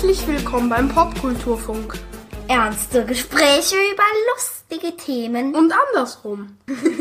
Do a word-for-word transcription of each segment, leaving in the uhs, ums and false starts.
Herzlich willkommen beim Popkulturfunk. Ernste Gespräche über lustige Themen. Und andersrum.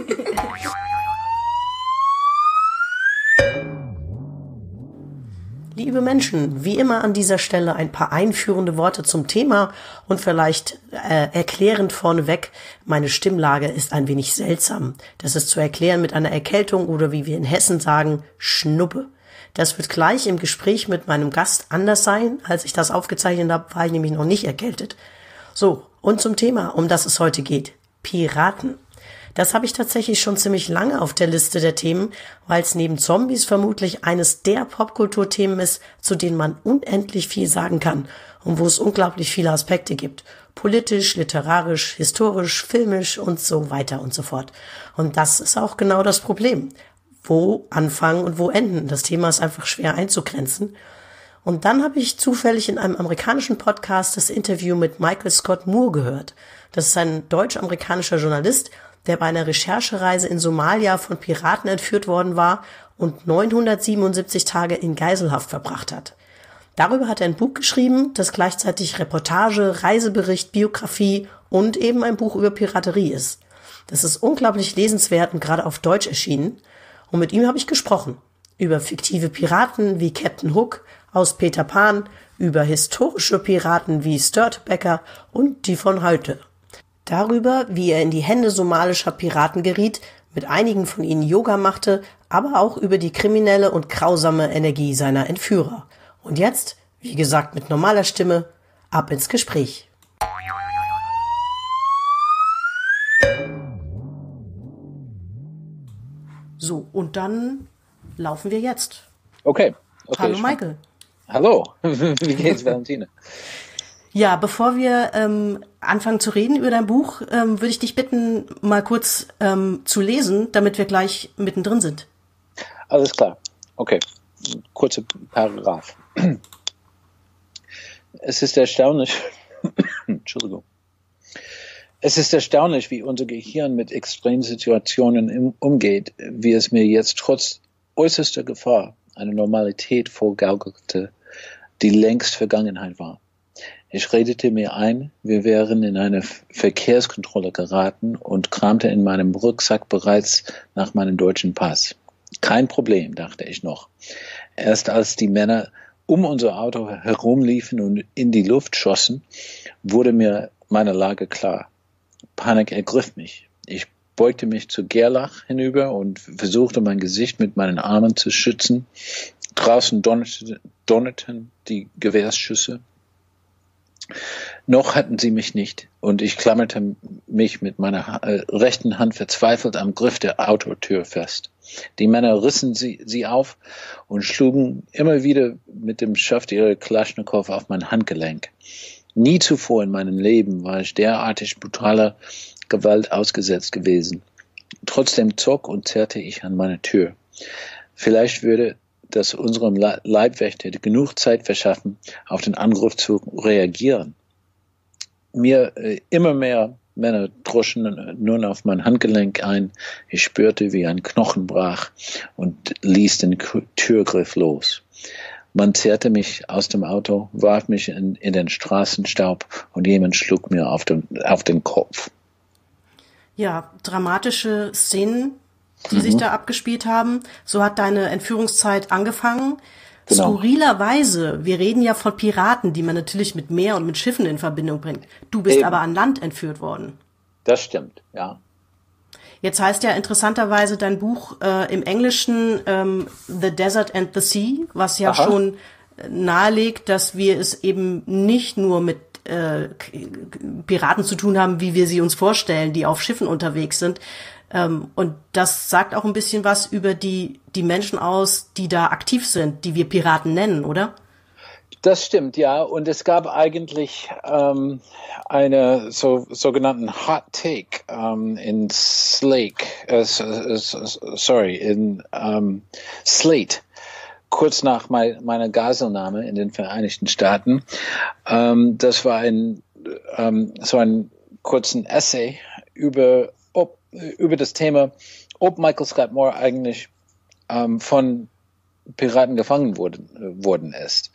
Liebe Menschen, wie immer an dieser Stelle ein paar einführende Worte zum Thema und vielleicht äh, erklärend vorneweg, meine Stimmlage ist ein wenig seltsam. Das ist zu erklären mit einer Erkältung oder wie wir in Hessen sagen, Schnuppe. Das wird gleich im Gespräch mit meinem Gast anders sein. Als ich das aufgezeichnet habe, war ich nämlich noch nicht erkältet. So, und zum Thema, um das es heute geht. Piraten. Das habe ich tatsächlich schon ziemlich lange auf der Liste der Themen, weil es neben Zombies vermutlich eines der Popkulturthemen ist, zu denen man unendlich viel sagen kann und wo es unglaublich viele Aspekte gibt. Politisch, literarisch, historisch, filmisch und so weiter und so fort. Und das ist auch genau das Problem. Wo anfangen und wo enden? Das Thema ist einfach schwer einzugrenzen. Und dann habe ich zufällig in einem amerikanischen Podcast das Interview mit Michael Scott Moore gehört. Das ist ein deutsch-amerikanischer Journalist, der bei einer Recherchereise in Somalia von Piraten entführt worden war und neunhundertsiebenundsiebzig Tage in Geiselhaft verbracht hat. Darüber hat er ein Buch geschrieben, das gleichzeitig Reportage, Reisebericht, Biografie und eben ein Buch über Piraterie ist. Das ist unglaublich lesenswert und gerade auf Deutsch erschienen. Und mit ihm habe ich gesprochen über fiktive Piraten wie Captain Hook aus Peter Pan, über historische Piraten wie Störtebeker und die von heute. Darüber, wie er in die Hände somalischer Piraten geriet, mit einigen von ihnen Yoga machte, aber auch über die kriminelle und grausame Energie seiner Entführer. Und jetzt, wie gesagt mit normaler Stimme, ab ins Gespräch. So, und dann laufen wir jetzt. Okay. okay Hallo Michael. Hallo, wie geht's, Valentine? Ja, bevor wir ähm, anfangen zu reden über dein Buch, ähm, würde ich dich bitten, mal kurz ähm, zu lesen, damit wir gleich mittendrin sind. Alles klar. Okay. Kurzer Paragraph. Es ist erstaunlich, Entschuldigung. Es ist erstaunlich, wie unser Gehirn mit Extremsituationen umgeht, wie es mir jetzt trotz äußerster Gefahr eine Normalität vorgaukelte, die längst Vergangenheit war. Ich redete mir ein, wir wären in eine Verkehrskontrolle geraten und kramte in meinem Rucksack bereits nach meinem deutschen Pass. Kein Problem, dachte ich noch. Erst als die Männer um unser Auto herumliefen und in die Luft schossen, wurde mir meine Lage klar. Panik ergriff mich. Ich beugte mich zu Gerlach hinüber und versuchte mein Gesicht mit meinen Armen zu schützen. Draußen donnerte, donnerten die Gewehrsschüsse. Noch hatten sie mich nicht und ich klammerte mich mit meiner äh, rechten Hand verzweifelt am Griff der Autotür fest. Die Männer rissen sie, sie auf und schlugen immer wieder mit dem Schaft ihrer Kalaschnikow auf mein Handgelenk. Nie zuvor in meinem Leben war ich derartig brutaler Gewalt ausgesetzt gewesen. Trotzdem zog und zerrte ich an meine Tür. Vielleicht würde das unserem Leibwächter genug Zeit verschaffen, auf den Angriff zu reagieren. Mir äh, immer mehr Männer droschen nun auf mein Handgelenk ein. Ich spürte, wie ein Knochen brach und ließ den Türgriff los. Man zerrte mich aus dem Auto, warf mich in, in den Straßenstaub und jemand schlug mir auf den, auf den Kopf. Ja, dramatische Szenen, die mhm. sich da abgespielt haben. So hat deine Entführungszeit angefangen. Genau. Skurrilerweise, wir reden ja von Piraten, die man natürlich mit Meer und mit Schiffen in Verbindung bringt. Du bist Eben. aber an Land entführt worden. Das stimmt, ja. Jetzt heißt ja interessanterweise dein Buch äh, im Englischen ähm, The Desert and the Sea, was ja Aha. schon nahelegt, dass wir es eben nicht nur mit äh, Piraten zu tun haben, wie wir sie uns vorstellen, die auf Schiffen unterwegs sind. Ähm, und das sagt auch ein bisschen was über die, die Menschen aus, die da aktiv sind, die wir Piraten nennen, oder? Das stimmt, ja. Und es gab eigentlich ähm, eine so, sogenannten Hot Take ähm, in Slake, äh, sorry, in ähm, Slate, kurz nach mein, meiner Geiselnahme in den Vereinigten Staaten. Ähm, das war ein ähm, so ein kurzen Essay über ob, über das Thema, ob Michael Scott Moore eigentlich ähm, von Piraten gefangen worden, worden ist.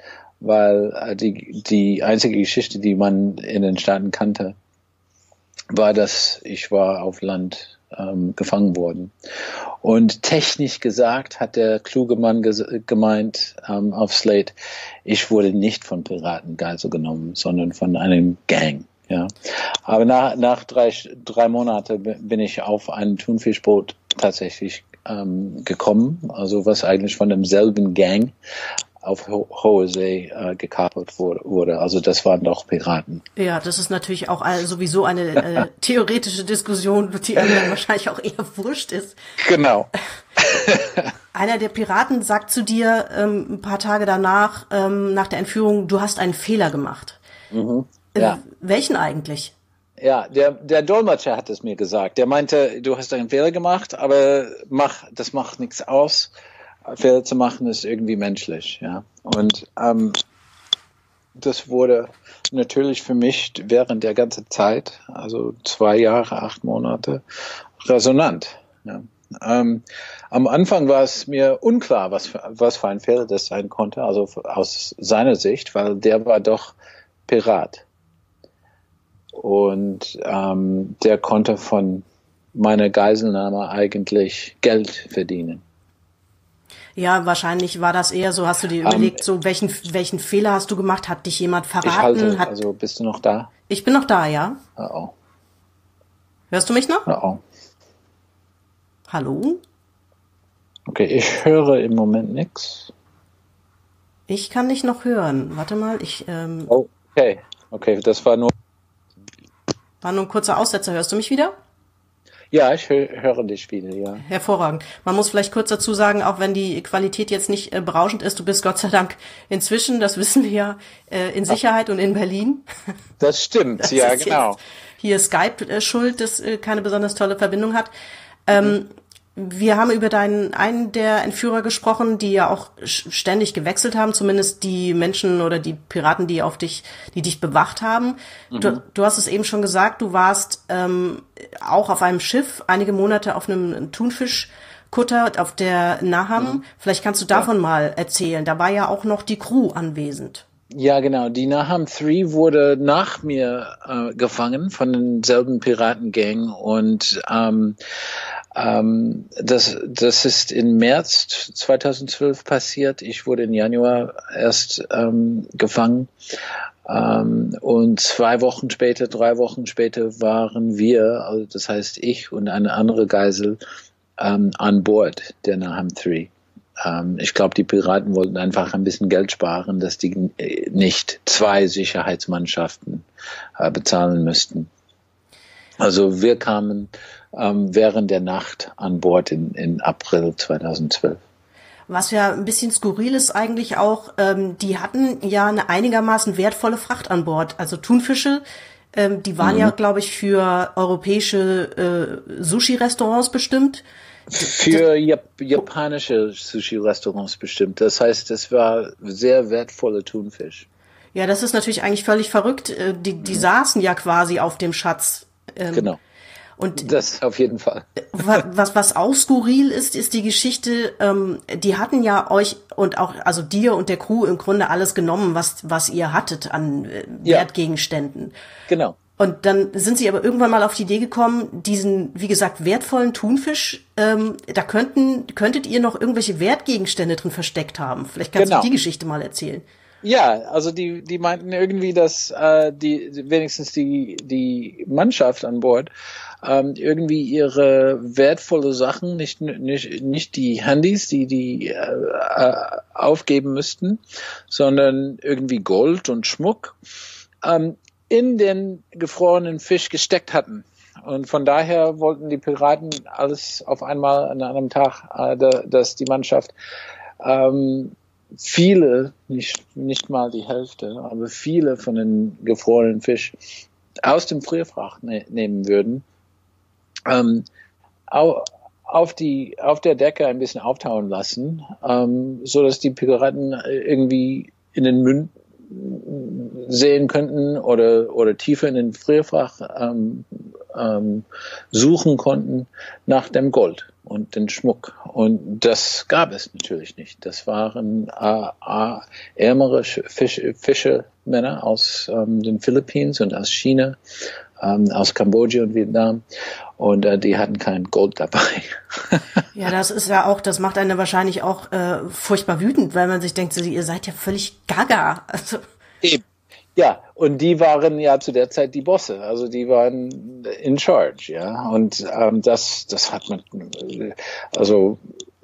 weil äh, die, die einzige Geschichte, die man in den Staaten kannte, war, dass ich war auf Land ähm, gefangen worden. Und technisch gesagt hat der kluge Mann ges- gemeint ähm, auf Slate, ich wurde nicht von Piraten Geisel genommen, sondern von einem Gang. Ja, aber nach, nach drei, drei Monaten bin ich auf ein Thunfischboot tatsächlich ähm, gekommen, also was eigentlich von demselben Gang auf ho- hoher See äh, gekapert wurde. Also das waren doch Piraten. Ja, das ist natürlich auch äh, sowieso eine äh, theoretische Diskussion, die irgendwann wahrscheinlich auch eher wurscht ist. Genau. Einer der Piraten sagt zu dir ähm, ein paar Tage danach, ähm, nach der Entführung, du hast einen Fehler gemacht. Mhm. Ja. Äh, welchen eigentlich? Ja, der, der Dolmetscher hat es mir gesagt. Der meinte, du hast einen Fehler gemacht, aber mach, das macht nichts aus. Fehler zu machen ist irgendwie menschlich, ja. Und ähm, das wurde natürlich für mich während der ganzen Zeit, also zwei Jahre, acht Monate, resonant. Ja. Ähm, am Anfang war es mir unklar, was für, was für ein Fehler das sein konnte, also aus seiner Sicht, weil der war doch Pirat. Und ähm, der konnte von meiner Geiselnahme eigentlich Geld verdienen. Ja, wahrscheinlich war das eher so, hast du dir überlegt, um, so welchen welchen Fehler hast du gemacht? Hat dich jemand verraten? Ich halte, Hat, also bist du noch da? Ich bin noch da, ja. Oh oh. Hörst du mich noch? Oh oh. Hallo? Okay, ich höre im Moment nichts. Ich kann dich noch hören. Warte mal, ich... Ähm, oh, okay, okay, das war nur... War nur ein kurzer Aussetzer. Hörst du mich wieder? Ja, ich hö- höre dich wieder, ja. Hervorragend. Man muss vielleicht kurz dazu sagen, auch wenn die Qualität jetzt nicht äh, berauschend ist, du bist Gott sei Dank inzwischen, das wissen wir ja, äh, in Sicherheit Ach. und in Berlin. Das stimmt, das ja, genau. Hier Skype äh, schuld, das äh, keine besonders tolle Verbindung hat. Ähm, mhm. Wir haben über deinen einen der Entführer gesprochen, die ja auch ständig gewechselt haben, zumindest die Menschen oder die Piraten, die auf dich, die dich bewacht haben. Mhm. Du, du hast es eben schon gesagt, du warst ähm, auch auf einem Schiff, einige Monate auf einem Thunfischkutter auf der Naham. Mhm. Vielleicht kannst du davon ja. mal erzählen. Da war ja auch noch die Crew anwesend. Ja, genau. Die Naham drei wurde nach mir äh, gefangen von denselben Piratengang und ähm, ähm, das, das ist im März zweitausendzwölf passiert. Ich wurde im Januar erst ähm, gefangen ähm, und zwei Wochen später, drei Wochen später waren wir, also das heißt ich und eine andere Geisel ähm, an Bord der Naham drei. Ich glaube, die Piraten wollten einfach ein bisschen Geld sparen, dass die nicht zwei Sicherheitsmannschaften äh, bezahlen müssten. Also wir kamen ähm, während der Nacht an Bord in, in April zweitausendzwölf. Was ja ein bisschen skurril ist eigentlich auch, ähm, die hatten ja eine einigermaßen wertvolle Fracht an Bord. Also Thunfische, ähm, die waren mhm. ja, glaube ich, für europäische äh, Sushi-Restaurants bestimmt. Für Jap- japanische Sushi-Restaurants bestimmt. Das heißt, es war sehr wertvoller Thunfisch. Ja, das ist natürlich eigentlich völlig verrückt. Die, die mhm. saßen ja quasi auf dem Schatz. Genau. Und das auf jeden Fall. Was, was auch skurril ist, ist die Geschichte, ähm, die hatten ja euch und auch, also dir und der Crew im Grunde alles genommen, was, was ihr hattet an äh, ja. Wertgegenständen. Genau. Und dann sind sie aber irgendwann mal auf die Idee gekommen, diesen, wie gesagt, wertvollen Thunfisch, ähm, da könnten, könntet ihr noch irgendwelche Wertgegenstände drin versteckt haben. Vielleicht kannst genau. du die Geschichte mal erzählen. Ja, also die, die meinten irgendwie, dass äh, die wenigstens die, die Mannschaft an Bord ähm, irgendwie ihre wertvolle Sachen, nicht, nicht, nicht die Handys, die die äh, aufgeben müssten, sondern irgendwie Gold und Schmuck, ähm, in den gefrorenen Fisch gesteckt hatten. Und von daher wollten die Piraten alles auf einmal an einem Tag, äh, da, dass die Mannschaft ähm, viele, nicht, nicht mal die Hälfte, aber viele von den gefrorenen Fisch aus dem Frierfach ne- nehmen würden, ähm, au, auf die, auf der Decke ein bisschen auftauen lassen, ähm, so dass die Piraten irgendwie in den Münden sehen könnten oder oder tiefer in den Frierfach ähm, ähm, suchen konnten nach dem Gold. und den Schmuck. Und das gab es natürlich nicht. Das waren äh, äh, ärmere Fisch, Fischermänner aus ähm, den Philippinen und aus China, ähm, aus Kambodscha und Vietnam. Und äh, die hatten kein Gold dabei. Ja, das ist ja auch, das macht einen wahrscheinlich auch äh, furchtbar wütend, weil man sich denkt, so, ihr seid ja völlig gaga. Also. Eben. Ja, und die waren ja zu der Zeit die Bosse, also die waren in charge, ja. Und ähm, das, das hat man, also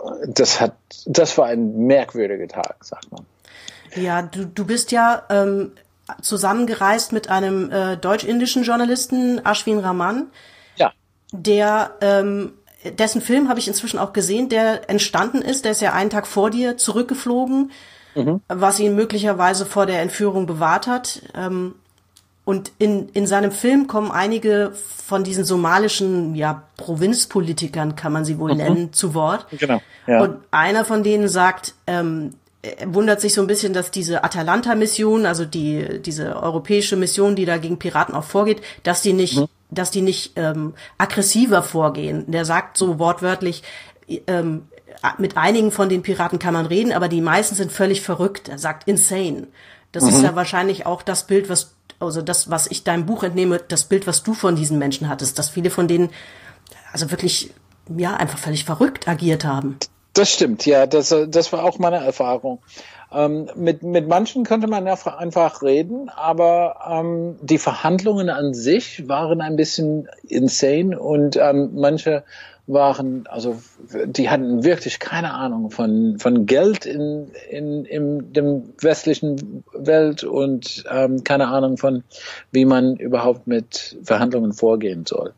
das hat, das war ein merkwürdiger Tag, sagt man. Ja, du, du bist ja ähm, zusammengereist mit einem äh, deutsch-indischen Journalisten, Ashwin Raman. Ja. Der, ähm, dessen Film habe ich inzwischen auch gesehen, der entstanden ist. Der ist ja einen Tag vor dir zurückgeflogen, mhm. was ihn möglicherweise vor der Entführung bewahrt hat. Ähm, und in, in seinem Film kommen einige von diesen somalischen, ja, Provinzpolitikern, kann man sie wohl mhm. nennen, zu Wort. Genau. Ja. Und einer von denen sagt, ähm, er wundert sich so ein bisschen, dass diese Atalanta-Mission, also die diese europäische Mission, die da gegen Piraten auch vorgeht, dass die nicht, mhm. dass die nicht ähm, aggressiver vorgehen. Der sagt so wortwörtlich, ähm, mit einigen von den Piraten kann man reden, aber die meisten sind völlig verrückt. Er sagt insane. Das mhm. ist ja wahrscheinlich auch das Bild, was also das, was ich deinem Buch entnehme, das Bild, was du von diesen Menschen hattest, dass viele von denen also wirklich ja einfach völlig verrückt agiert haben. Das stimmt, ja, das, das war auch meine Erfahrung. Ähm, mit, mit manchen könnte man einfach reden, aber ähm, die Verhandlungen an sich waren ein bisschen insane und ähm, manche waren, also die hatten wirklich keine Ahnung von von Geld in in in dem westlichen Welt und ähm, keine Ahnung von wie man überhaupt mit Verhandlungen vorgehen soll.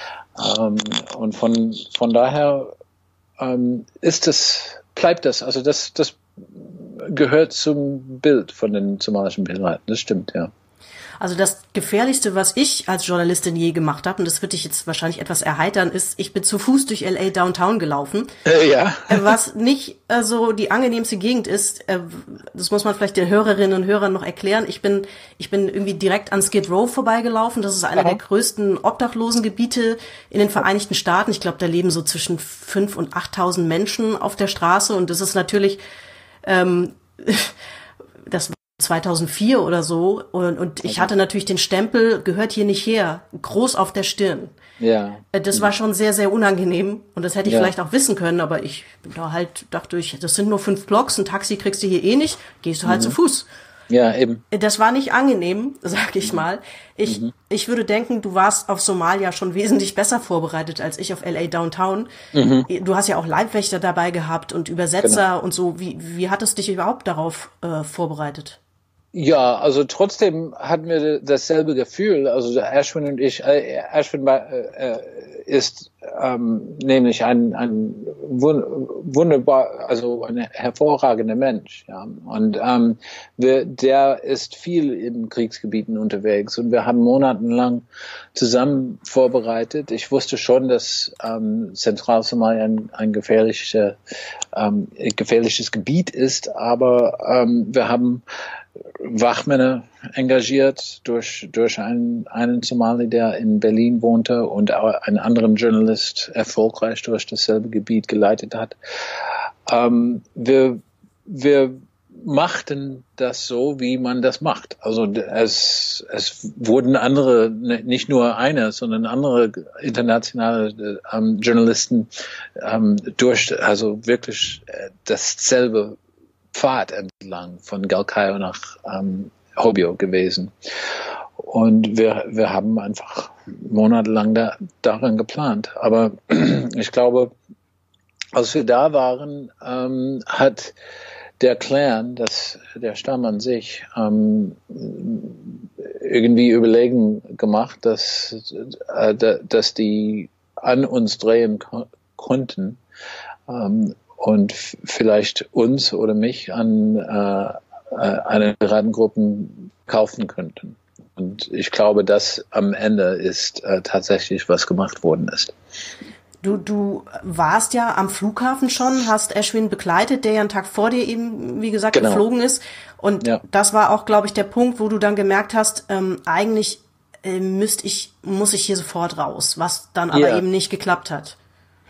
Ähm, und von von daher ähm, ist es bleibt das, also das das gehört zum Bild von den somalischen Piraten. Das stimmt, ja. Also das Gefährlichste, was ich als Journalistin je gemacht habe, und das wird dich jetzt wahrscheinlich etwas erheitern, ist, ich bin zu Fuß durch L A Downtown gelaufen. Äh, ja. Was nicht äh, so die angenehmste Gegend ist. Äh, das muss man vielleicht den Hörerinnen und Hörern noch erklären. Ich bin ich bin irgendwie direkt an Skid Row vorbeigelaufen. Das ist einer Aha. der größten Obdachlosengebiete in den Vereinigten Staaten. Ich glaube, da leben so zwischen fünf und achttausend Menschen auf der Straße. Und das ist natürlich ähm, das zweitausendvier oder so und, und ich hatte natürlich den Stempel, gehört hier nicht her, groß auf der Stirn. Ja. Das war schon sehr, sehr unangenehm und das hätte ich ja. vielleicht auch wissen können, aber ich bin da halt, dachte ich, das sind nur fünf Blocks, ein Taxi kriegst du hier eh nicht, gehst du halt mhm. zu Fuß. Ja, eben. Das war nicht angenehm, sag ich mal. Ich, mhm. ich würde denken, du warst auf Somalia schon wesentlich besser vorbereitet als ich auf L A Downtown. Mhm. Du hast ja auch Leibwächter dabei gehabt und Übersetzer genau. und so. Wie, wie hat es dich überhaupt darauf äh, vorbereitet? Ja, also trotzdem hatten wir dasselbe Gefühl. Also Ashwin und ich, äh, Ashwin äh, ist ähm, nämlich ein, ein wunderbar, also ein hervorragender Mensch. Ja. Und ähm, wir, der ist viel in Kriegsgebieten unterwegs und wir haben monatelang zusammen vorbereitet. Ich wusste schon, dass ähm, Zentralsomalia ein, ein gefährliches, ähm, gefährliches Gebiet ist, aber ähm, wir haben Wachmänner engagiert durch durch einen einen Somali, der in Berlin wohnte und einen anderen Journalist erfolgreich durch dasselbe Gebiet geleitet hat. Ähm, wir wir machten das so, wie man das macht. Also es es wurden andere, nicht nur einer, sondern andere internationale ähm, Journalisten ähm, durch, also wirklich äh, dasselbe Pfad entlang von Galkayo nach ähm, Hobyo gewesen. Und wir, wir haben einfach monatelang da, daran geplant. Aber ich glaube, als wir da waren, ähm, hat der Clan, das, der Stamm an sich, ähm, irgendwie Überlegen gemacht, dass, äh, dass die an uns drehen ko- konnten. Ähm, und f- vielleicht uns oder mich an äh, eine Piratengruppen kaufen könnten. Und ich glaube, das am Ende ist äh, tatsächlich, was gemacht worden ist. Du, du warst ja am Flughafen schon, hast Ashwin begleitet, der ja einen Tag vor dir eben, wie gesagt, genau. geflogen ist. Und ja. das war auch, glaube ich, der Punkt, wo du dann gemerkt hast, ähm, eigentlich äh, müsste ich, muss ich hier sofort raus, was dann aber ja. eben nicht geklappt hat.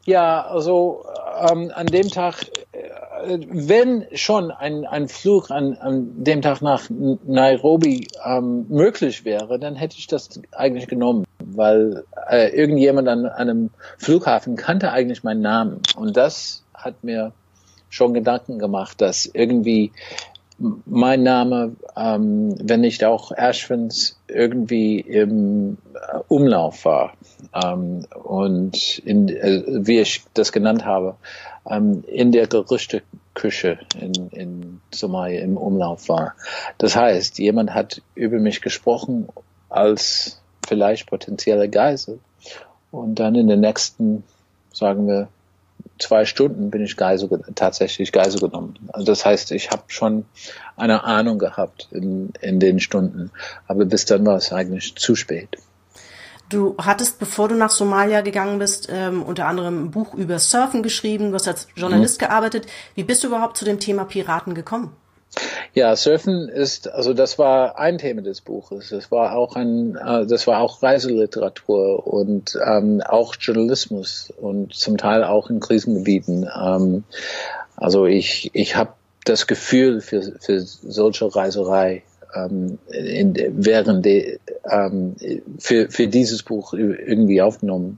Ja, also ähm, an dem Tag, äh, wenn schon ein, ein Flug an, an dem Tag nach Nairobi ähm, möglich wäre, dann hätte ich das eigentlich genommen, weil äh, irgendjemand an einem Flughafen kannte eigentlich meinen Namen. Und das hat mir schon Gedanken gemacht, dass irgendwie mein Name, ähm, wenn nicht auch Ashwins, irgendwie im äh, Umlauf war. Ähm, und in, äh, wie ich das genannt habe, ähm, in der Gerüchteküche in, in Somalia im Umlauf war. Das heißt, jemand hat über mich gesprochen als vielleicht potenzielle Geisel. Und dann in den nächsten, sagen wir, zwei Stunden bin ich Geisel, tatsächlich Geisel genommen. Also das heißt, ich habe schon eine Ahnung gehabt in, in den Stunden, aber bis dann war es eigentlich zu spät. Du hattest, bevor du nach Somalia gegangen bist, ähm, unter anderem ein Buch über Surfen geschrieben, du hast als Journalist mhm. gearbeitet. Wie bist du überhaupt zu dem Thema Piraten gekommen? Ja, Surfen ist, also das war ein Thema des Buches. Das war auch ein, äh, das war auch Reiseliteratur und ähm, auch Journalismus und zum Teil auch in Krisengebieten. Ähm, also ich, ich habe das Gefühl für, für solche Reiserei ähm, in, während de, ähm, für, für dieses Buch irgendwie aufgenommen.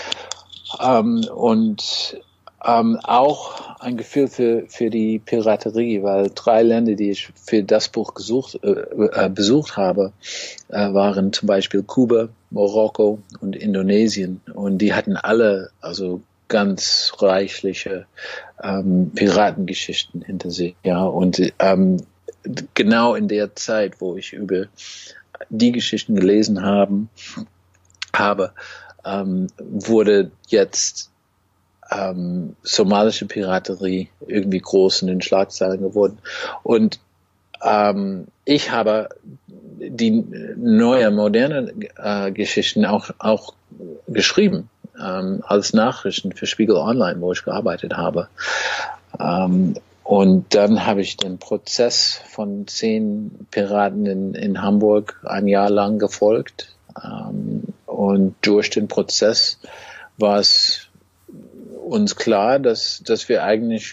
Ähm, und Ähm, auch ein Gefühl für, für die Piraterie, weil drei Länder, die ich für das Buch gesucht, äh, besucht habe, äh, waren zum Beispiel Kuba, Marokko und Indonesien. Und die hatten alle also ganz reichliche ähm, Piratengeschichten hinter sich. Ja, und ähm, genau in der Zeit, wo ich über die Geschichten gelesen haben, habe, ähm, wurde jetzt Ähm, somalische Piraterie irgendwie groß in den Schlagzeilen geworden. Und ähm, ich habe die neue, moderne äh, Geschichten auch, auch geschrieben ähm, als Nachrichten für Spiegel Online, wo ich gearbeitet habe. Ähm, und dann habe ich den Prozess von zehn Piraten in, in Hamburg ein Jahr lang gefolgt. Ähm, und durch den Prozess war es uns klar, dass, dass wir eigentlich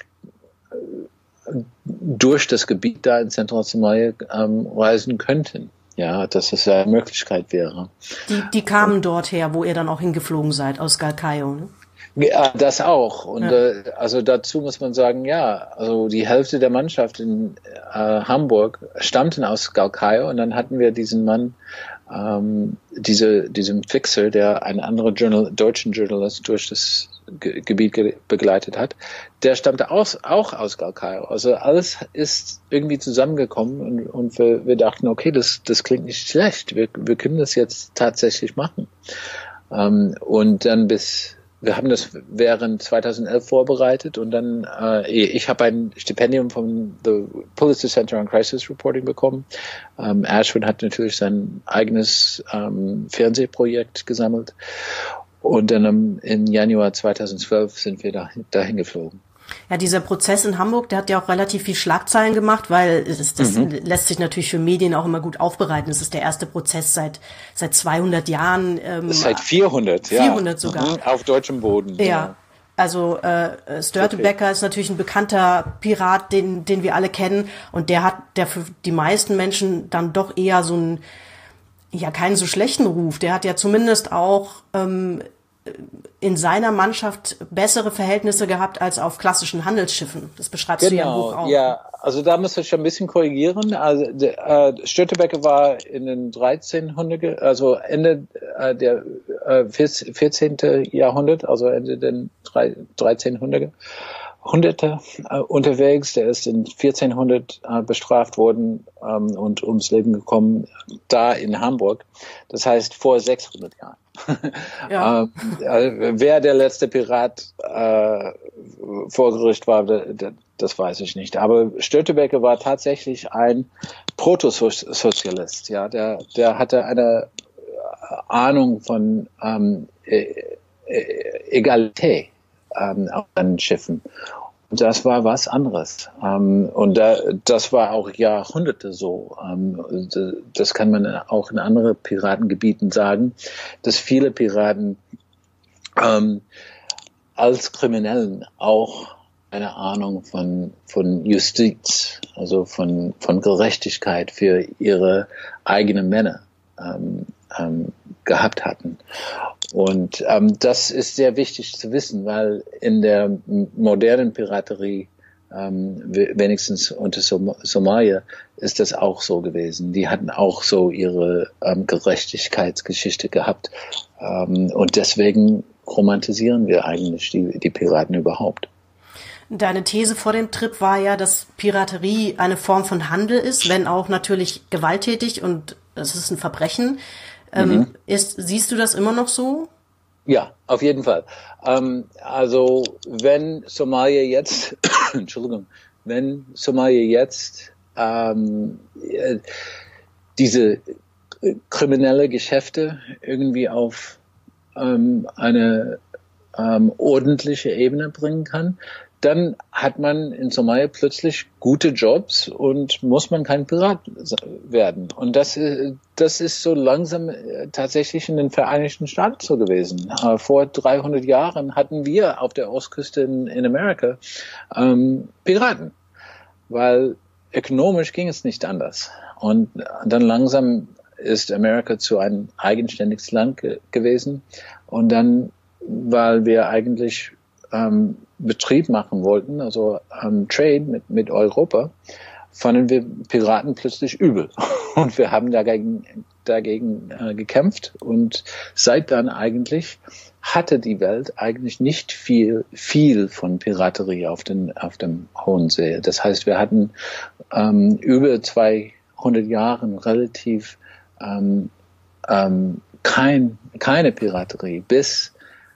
durch das Gebiet da in Zentralsomalia ähm, reisen könnten. Ja, dass es eine Möglichkeit wäre. Die, die kamen und, dort her, wo ihr dann auch hingeflogen seid, aus Galkayo, ne? Ja, das auch. Und ja. äh, also dazu muss man sagen, ja, also die Hälfte der Mannschaft in äh, Hamburg stammten aus Galkayo und dann hatten wir diesen Mann, ähm, diese, diesen Fixer, der einen anderen Journal, deutschen Journalist durch das Ge- Gebiet ge- begleitet hat, der stammte aus, auch aus Galkayo. Also alles ist irgendwie zusammengekommen und, und wir, wir dachten, okay, das, das klingt nicht schlecht, wir, wir können das jetzt tatsächlich machen. Ähm, und dann bis Wir haben das während zweitausendelf vorbereitet und dann, äh, ich habe ein Stipendium vom The Pulitzer Center on Crisis Reporting bekommen. Ähm, Ashwin hat natürlich sein eigenes ähm, Fernsehprojekt gesammelt und dann um, im Januar zweitausendzwölf sind wir da, dahin geflogen. Ja, dieser Prozess in Hamburg, der hat ja auch relativ viel Schlagzeilen gemacht, weil es, das mhm. lässt sich natürlich für Medien auch immer gut aufbereiten. Es ist der erste Prozess seit seit zweihundert Jahren. Ähm, seit vierhundert, ja. vierhundert sogar. Mhm, auf deutschem Boden. Ja, ja. Also äh, Störtebeker okay. ist natürlich ein bekannter Pirat, den den wir alle kennen. Und der hat, der für die meisten Menschen dann doch eher so einen, ja, keinen so schlechten Ruf. Der hat ja zumindest auch ähm, in seiner Mannschaft bessere Verhältnisse gehabt als auf klassischen Handelsschiffen. Das beschreibst genau, du ja im Buch auch. Ja, also da muss ich ein bisschen korrigieren. Also äh, Störtebeker war in den dreizehnhunderten, also Ende äh, der äh, vierzehnten Jahrhundert, also Ende der dreizehnhunderter Hunderte äh, unterwegs. Der ist in vierzehnhundert äh, bestraft worden ähm, und ums Leben gekommen, da in Hamburg. Das heißt vor sechshundert Jahren. Ja. ähm, äh, wer der letzte Pirat äh, vor Gericht war, das weiß ich nicht. Aber Störtebeker war tatsächlich ein Protosozialist. Ja, der, der hatte eine Ahnung von ähm, e- e- Egalität ähm, auf den Schiffen. Und das war was anderes. Ähm, und da, das war auch Jahrhunderte so. Ähm, das kann man auch in anderen Piratengebieten sagen, dass viele Piraten ähm, als Kriminellen auch eine Ahnung von, von Justiz, also von, von Gerechtigkeit für ihre eigenen Männer ähm, ähm, gehabt hatten. Und ähm, das ist sehr wichtig zu wissen, weil in der modernen Piraterie, ähm, wenigstens unter Som- Somalia, ist das auch so gewesen. Die hatten auch so ihre ähm, Gerechtigkeitsgeschichte gehabt. Ähm, und deswegen romantisieren wir eigentlich die, die Piraten überhaupt. Deine These vor dem Trip war ja, dass Piraterie eine Form von Handel ist, wenn auch natürlich gewalttätig und es ist ein Verbrechen. Ähm, mhm. ist, siehst du das immer noch so? Ja, auf jeden Fall. Ähm, also wenn Somalia jetzt, Entschuldigung, wenn Somalia jetzt ähm, diese kriminelle Geschäfte irgendwie auf ähm, eine ähm, ordentliche Ebene bringen kann, dann hat man in Somalia plötzlich gute Jobs und muss man kein Pirat werden. Und das, das ist so langsam tatsächlich in den Vereinigten Staaten so gewesen. Vor dreihundert Jahren hatten wir auf der Ostküste in, in Amerika ähm, Piraten, weil ökonomisch ging es nicht anders. Und dann langsam ist Amerika zu einem eigenständiges Land ge- gewesen. Und dann, weil wir eigentlich ähm, Betrieb machen wollten, also ähm, Trade mit, mit Europa, fanden wir Piraten plötzlich übel. Und wir haben dagegen, dagegen äh, gekämpft. Und seit dann eigentlich hatte die Welt eigentlich nicht viel, viel von Piraterie auf, den, auf dem Hohen See. Das heißt, wir hatten ähm, über zweihundert Jahre relativ ähm, ähm, kein, keine Piraterie, bis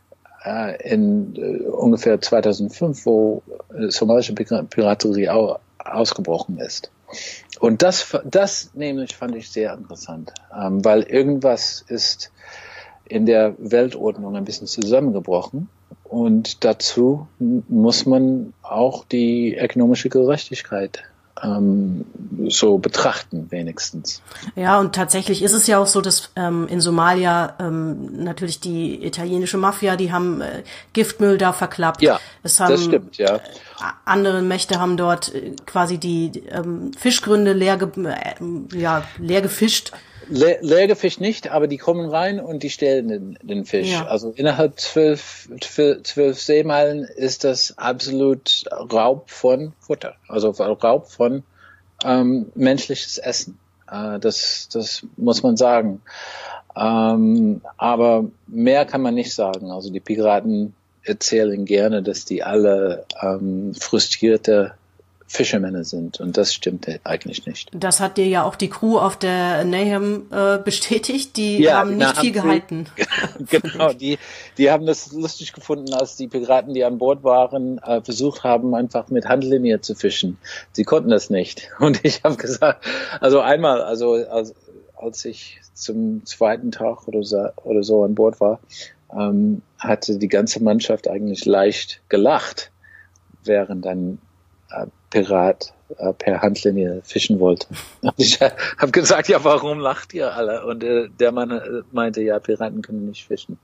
in äh, ungefähr zweitausendfünf, wo äh, somalische Piraterie au- ausgebrochen ist. Und das, das nämlich fand ich sehr interessant, ähm, weil irgendwas ist in der Weltordnung ein bisschen zusammengebrochen und dazu m- muss man auch die ökonomische Gerechtigkeit ähm, so betrachten, wenigstens. Ja, und tatsächlich ist es ja auch so, dass ähm, in Somalia ähm, natürlich die italienische Mafia, die haben äh, Giftmüll da verklappt. Ja, es haben, das stimmt, ja. Äh, andere Mächte haben dort äh, quasi die ähm, Fischgründe leer, ge- äh, ja, leer gefischt. Le- leer gefischt nicht, aber die kommen rein und die stehlen den, den Fisch. Ja. Also innerhalb zwölf, zwölf Seemeilen ist das absolut Raub von Futter, also Raub von ähm, menschliches Essen. Äh, das, das muss man sagen. Ähm, aber mehr kann man nicht sagen. Also die Piraten erzählen gerne, dass die alle ähm, frustrierte Fischermänner sind, und das stimmt eigentlich nicht. Das hat dir ja auch die Crew auf der Nahum äh, bestätigt, die ja, haben nicht viel gehalten. Genau, die, die haben das lustig gefunden, als die Piraten, die an Bord waren, äh, versucht haben, einfach mit Handlinie zu fischen. Sie konnten das nicht. Und ich habe gesagt, also einmal, also als, als ich zum zweiten Tag oder so, oder so an Bord war, ähm, hatte die ganze Mannschaft eigentlich leicht gelacht, während dann äh, Pirat äh, per Handlinie fischen wollte. Und ich äh, habe gesagt, ja, warum lacht ihr alle? Und äh, der Mann äh, meinte, ja, Piraten können nicht fischen.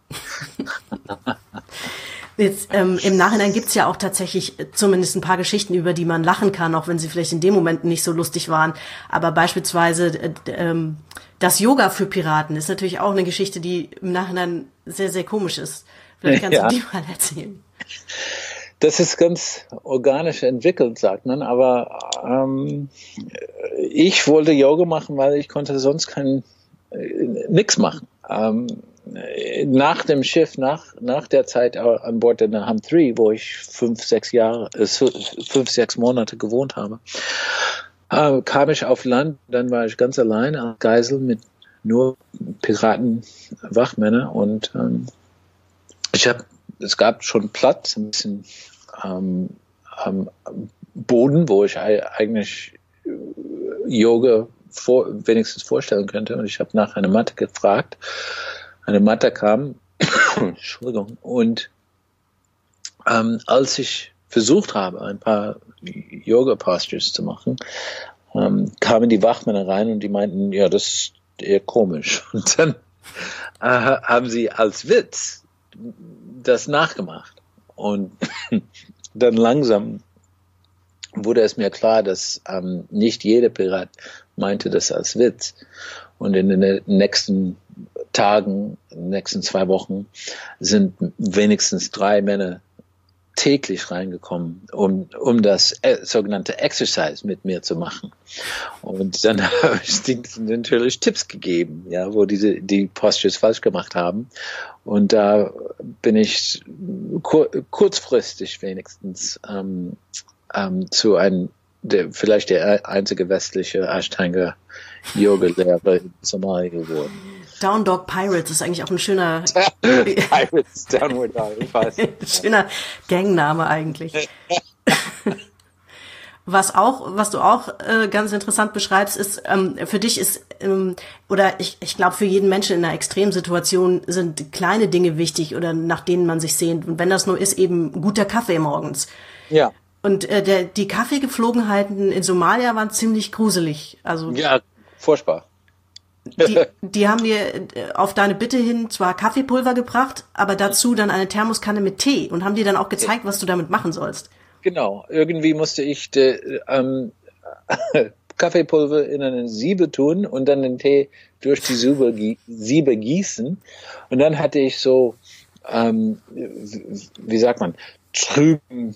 Jetzt, ähm, im Nachhinein gibt's ja auch tatsächlich zumindest ein paar Geschichten, über die man lachen kann, auch wenn sie vielleicht in dem Moment nicht so lustig waren. Aber beispielsweise äh, ähm, das Yoga für Piraten ist natürlich auch eine Geschichte, die im Nachhinein sehr, sehr komisch ist. Vielleicht kannst ja. du die mal erzählen. Das ist ganz organisch entwickelt, sagt man, aber ähm, ich wollte Yoga machen, weil ich konnte sonst kein äh, nix machen. Ähm, nach dem Schiff, nach nach der Zeit an Bord der Nahum drei, wo ich fünf, sechs Jahre, äh, fünf, sechs Monate gewohnt habe, äh, kam ich auf Land. Dann war ich ganz allein als Geisel mit nur Piraten, Wachmänner, und ähm, ich habe, es gab schon Platz, ein bisschen ähm, am Boden, wo ich eigentlich Yoga vor, wenigstens vorstellen könnte. Und ich habe nach einer Matte gefragt. Eine Matte kam, Entschuldigung, und ähm, als ich versucht habe, ein paar Yoga-Postures zu machen, ähm, kamen die Wachmänner rein und die meinten, ja, das ist eher komisch. Und dann äh, haben sie als Witz das nachgemacht. Und dann langsam wurde es mir klar, dass ähm, nicht jeder Pirat meinte das als Witz. Und in den nächsten Tagen, in den nächsten zwei Wochen sind wenigstens drei Männer täglich reingekommen, um, um das äh, sogenannte Exercise mit mir zu machen. Und dann habe ich denen natürlich Tipps gegeben, ja, wo diese, die Postures falsch gemacht haben. Und da bin ich kur kurzfristig wenigstens ähm, ähm, zu einem, der, vielleicht der einzige westliche Ashtanga Yoga-Lehrer in Somalia geworden. Down Dog Pirates ist eigentlich auch ein schöner Pirates, Downward Dog, ich weiß. schöner Gangname eigentlich. Was auch, was du auch äh, ganz interessant beschreibst, ist, ähm, für dich ist, ähm, oder ich, ich glaube, für jeden Menschen in einer Extremsituation sind kleine Dinge wichtig oder nach denen man sich sehnt. Und wenn das nur ist, eben guter Kaffee morgens. Ja. Und äh, der, die Kaffeegeflogenheiten in Somalia waren ziemlich gruselig. Also ja, furchtbar. Die, die haben dir auf deine Bitte hin zwar Kaffeepulver gebracht, aber dazu dann eine Thermoskanne mit Tee und haben dir dann auch gezeigt, was du damit machen sollst. Genau, irgendwie musste ich de, ähm, Kaffeepulver in eine Siebe tun und dann den Tee durch die Siebe, Siebe gießen. Und dann hatte ich so, ähm, wie sagt man, trüben,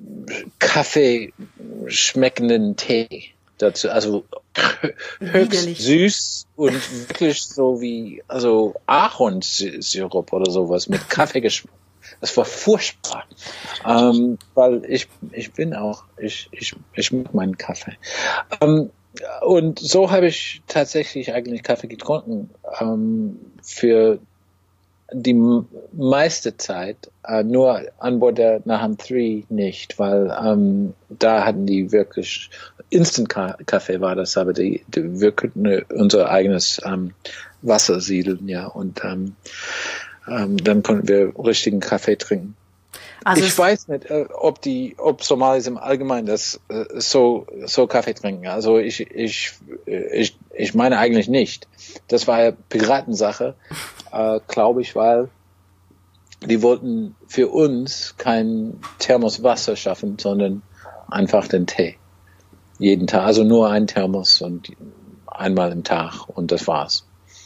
Kaffee schmeckenden Tee dazu, also höchst süß und wirklich so wie, also Ahornsirup oder sowas mit Kaffeegeschmack. Das war furchtbar, ähm, weil ich ich bin auch, ich ich ich mag meinen Kaffee. Ähm, und so habe ich tatsächlich eigentlich Kaffee getrunken ähm, für die meiste Zeit, äh, nur an Bord der Naham drei nicht, weil ähm, da hatten die wirklich Instant-Kaffee war das, aber die, die, wir könnten unser eigenes ähm, Wasser siedeln, ja, und ähm, ähm, dann konnten wir richtigen Kaffee trinken. Also ich weiß nicht, äh, ob die, ob Somalis im Allgemeinen das äh, so so Kaffee trinken. Also ich ich ich ich meine eigentlich nicht. Das war ja Piratensache, äh, glaube ich, weil die wollten für uns kein Thermos Wasser schaffen, sondern einfach den Tee jeden Tag. Also nur ein Thermos und einmal im Tag und das war's.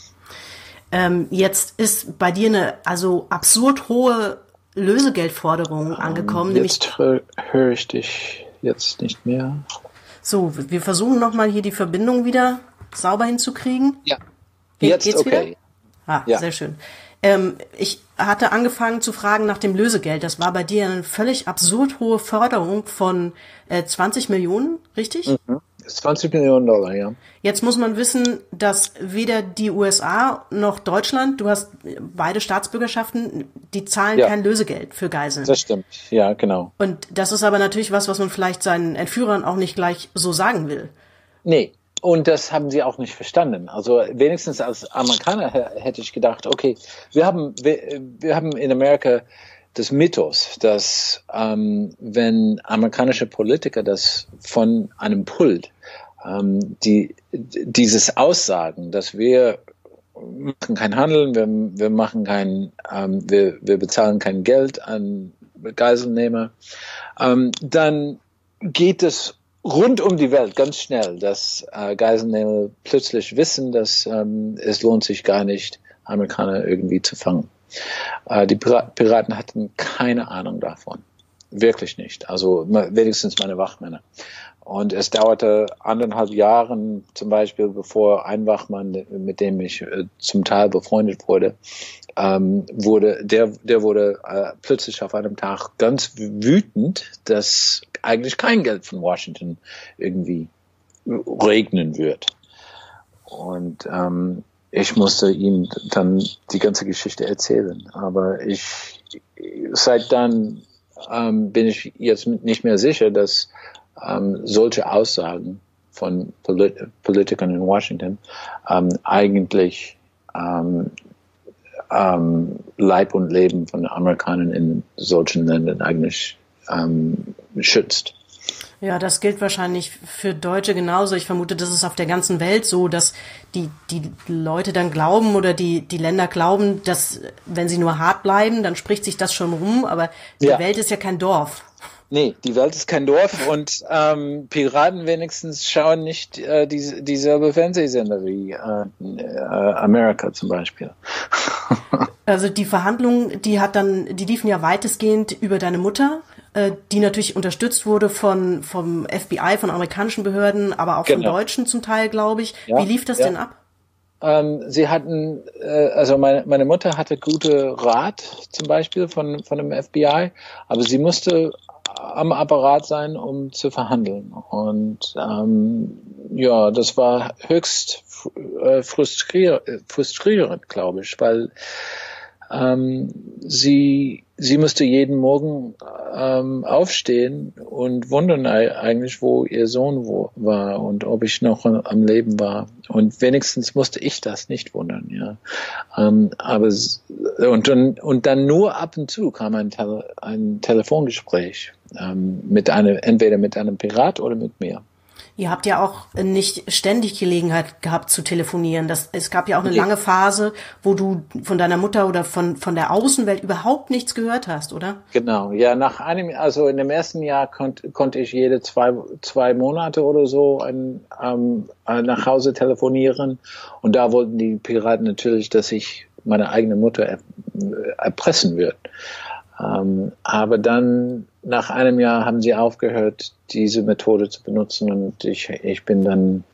Ähm, jetzt ist bei dir eine also absurd hohe Lösegeldforderung angekommen. Um, jetzt höre hör ich dich jetzt nicht mehr. So, wir versuchen nochmal hier die Verbindung wieder sauber hinzukriegen. Ja, Ge jetzt geht's okay. Wieder? Ah, ja. Sehr schön. Ähm, ich hatte angefangen zu fragen nach dem Lösegeld. Das war bei dir eine völlig absurd hohe Förderung von äh, zwanzig Millionen, richtig? Mhm. zwanzig Millionen Dollar, ja. Jetzt muss man wissen, dass weder die U S A noch Deutschland, du hast beide Staatsbürgerschaften, die zahlen ja kein Lösegeld für Geiseln. Das stimmt, ja, genau. Und das ist aber natürlich was, was man vielleicht seinen Entführern auch nicht gleich so sagen will. Nee, und das haben sie auch nicht verstanden. Also wenigstens als Amerikaner hätte ich gedacht, okay, wir haben, wir, wir haben in Amerika das Mythos, dass ähm, wenn amerikanische Politiker das von einem Pult, ähm, die dieses Aussagen, dass wir machen kein Handeln, wir, wir machen kein, ähm, wir, wir bezahlen kein Geld an Geiselnehmer, ähm, dann geht es rund um die Welt ganz schnell, dass äh, Geiselnehmer plötzlich wissen, dass ähm, es lohnt sich gar nicht, Amerikaner irgendwie zu fangen. Äh, die Piraten hatten keine Ahnung davon. Wirklich nicht. Also wenigstens meine Wachmänner. Und es dauerte anderthalb Jahren zum Beispiel, bevor ein Wachmann, mit dem ich äh, zum Teil befreundet wurde, ähm, wurde, der, der wurde äh, plötzlich auf einem Tag ganz wütend, dass eigentlich kein Geld von Washington irgendwie regnen wird. Und ähm, ich musste ihm dann die ganze Geschichte erzählen. Aber ich, seit dann ähm, bin ich jetzt nicht mehr sicher, dass ähm, solche Aussagen von Polit Politikern in Washington ähm, eigentlich ähm, ähm, Leib und Leben von Amerikanern in solchen Ländern eigentlich ähm, schützt. Ja, das gilt wahrscheinlich für Deutsche genauso. Ich vermute, das ist auf der ganzen Welt so, dass die die Leute dann glauben oder die die Länder glauben, dass wenn sie nur hart bleiben, dann spricht sich das schon rum. Aber die Ja. Welt ist ja kein Dorf. Nee, die Welt ist kein Dorf und ähm, Piraten wenigstens schauen nicht äh, die, dieselbe Fernsehsender wie äh, äh, Amerika zum Beispiel. Also die Verhandlungen, die hat dann, die liefen ja weitestgehend über deine Mutter, äh, die natürlich unterstützt wurde von vom F B I, von amerikanischen Behörden, aber auch Genau. von Deutschen zum Teil, glaube ich. Ja, Wie lief das ja. denn ab? Ähm, sie hatten, äh, also meine, meine Mutter hatte gute Rat zum Beispiel von, von dem F B I, aber sie musste am Apparat sein, um zu verhandeln. Und ähm, ja, das war höchst äh, frustrier frustrierend, glaube ich, weil ähm, sie sie musste jeden Morgen ähm, aufstehen und wundern eigentlich, wo ihr Sohn wo, war und ob ich noch am Leben war. Und wenigstens musste ich das nicht wundern, ja. Ähm, aber und dann und dann nur ab und zu kam ein, Tele ein Telefongespräch ähm, mit einem entweder mit einem Pirat oder mit mir. Ihr habt ja auch nicht ständig Gelegenheit gehabt zu telefonieren. Das, es gab ja auch eine Nee. lange Phase, wo du von deiner Mutter oder von, von der Außenwelt überhaupt nichts gehört hast, oder? Genau, ja, nach einem, also in dem ersten Jahr konnt, konnte ich jede zwei, zwei Monate oder so ein, ähm, nach Hause telefonieren und da wollten die Piraten natürlich, dass ich meine eigene Mutter er, erpressen würde. Ähm, aber dann, nach einem Jahr haben sie aufgehört, diese Methode zu benutzen und ich, ich bin dann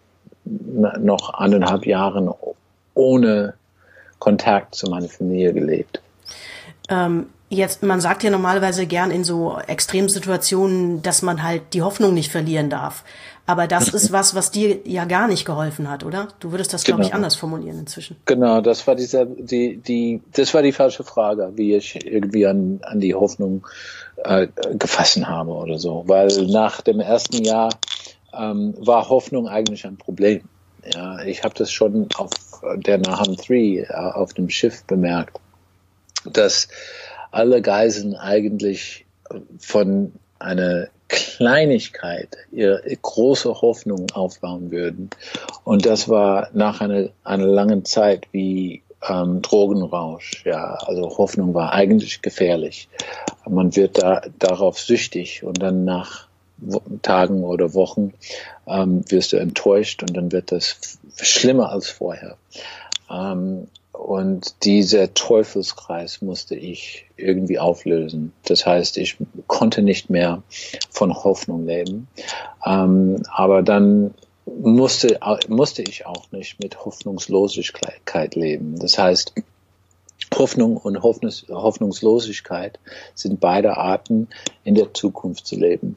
noch anderthalb Jahren ohne Kontakt zu meiner Familie gelebt. Ähm, jetzt, man sagt ja normalerweise gern in so Extremsituationen, dass man halt die Hoffnung nicht verlieren darf. Aber das ist was, was dir ja gar nicht geholfen hat, oder? Du würdest das, glaube ich, Genau. anders formulieren inzwischen. Genau, das war dieser, die, die, das war die falsche Frage, wie ich irgendwie an, an die Hoffnung äh, gefasst habe oder so. Weil nach dem ersten Jahr ähm, war Hoffnung eigentlich ein Problem. Ja, ich habe das schon auf der Naham drei äh, auf dem Schiff bemerkt, dass alle Geiseln eigentlich von einer Kleinigkeit ihre große Hoffnung aufbauen würden. Und das war nach einer, einer langen Zeit wie ähm, Drogenrausch. Ja, also Hoffnung war eigentlich gefährlich. Man wird da darauf süchtig und dann nach Tagen oder Wochen ähm, wirst du enttäuscht und dann wird das schlimmer als vorher. Ähm, Und dieser Teufelskreis musste ich irgendwie auflösen. Das heißt, ich konnte nicht mehr von Hoffnung leben. Ähm, aber dann musste, musste ich auch nicht mit Hoffnungslosigkeit leben. Das heißt, Hoffnung und Hoffnungs Hoffnungslosigkeit sind beide Arten, in der Zukunft zu leben.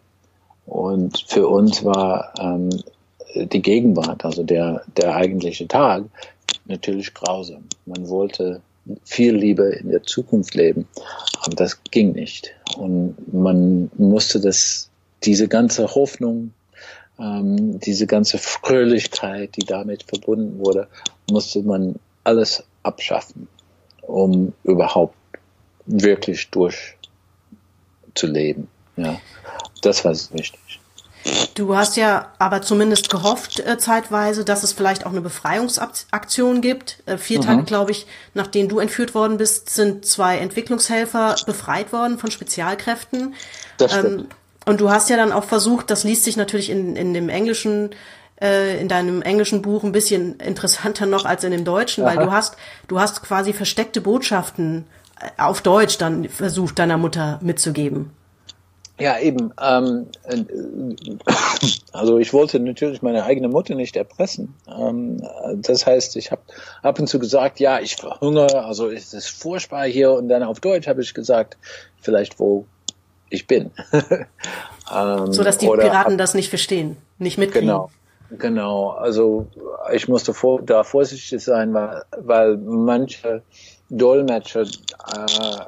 Und für uns war ähm, die Gegenwart, also der, der eigentliche Tag, natürlich grausam. Man wollte viel lieber in der Zukunft leben, aber das ging nicht. Und man musste das, diese ganze Hoffnung, ähm, diese ganze Fröhlichkeit, die damit verbunden wurde, musste man alles abschaffen, um überhaupt wirklich durchzuleben. Ja, das war wichtig. Du hast ja aber zumindest gehofft äh, zeitweise, dass es vielleicht auch eine Befreiungsaktion gibt. Äh, vier Mhm. Tage, glaube ich, nachdem du entführt worden bist, sind zwei Entwicklungshelfer befreit worden von Spezialkräften. Das stimmt. Ähm, und du hast ja dann auch versucht, das liest sich natürlich in, in dem englischen, äh, in deinem englischen Buch ein bisschen interessanter noch als in dem deutschen, weil Aha. du hast, du hast quasi versteckte Botschaften äh, auf Deutsch dann versucht, deiner Mutter mitzugeben. Ja, eben. Ähm, äh, also ich wollte natürlich meine eigene Mutter nicht erpressen. Ähm, das heißt, ich habe ab und zu gesagt, ja, ich verhungere, also es ist furchtbar hier. Und dann auf Deutsch habe ich gesagt, vielleicht wo ich bin. ähm, So dass die oder Piraten hab, das nicht verstehen, nicht mitkriegen. Genau, genau. Also ich musste vor, da vorsichtig sein, weil, weil manche Dolmetscher äh,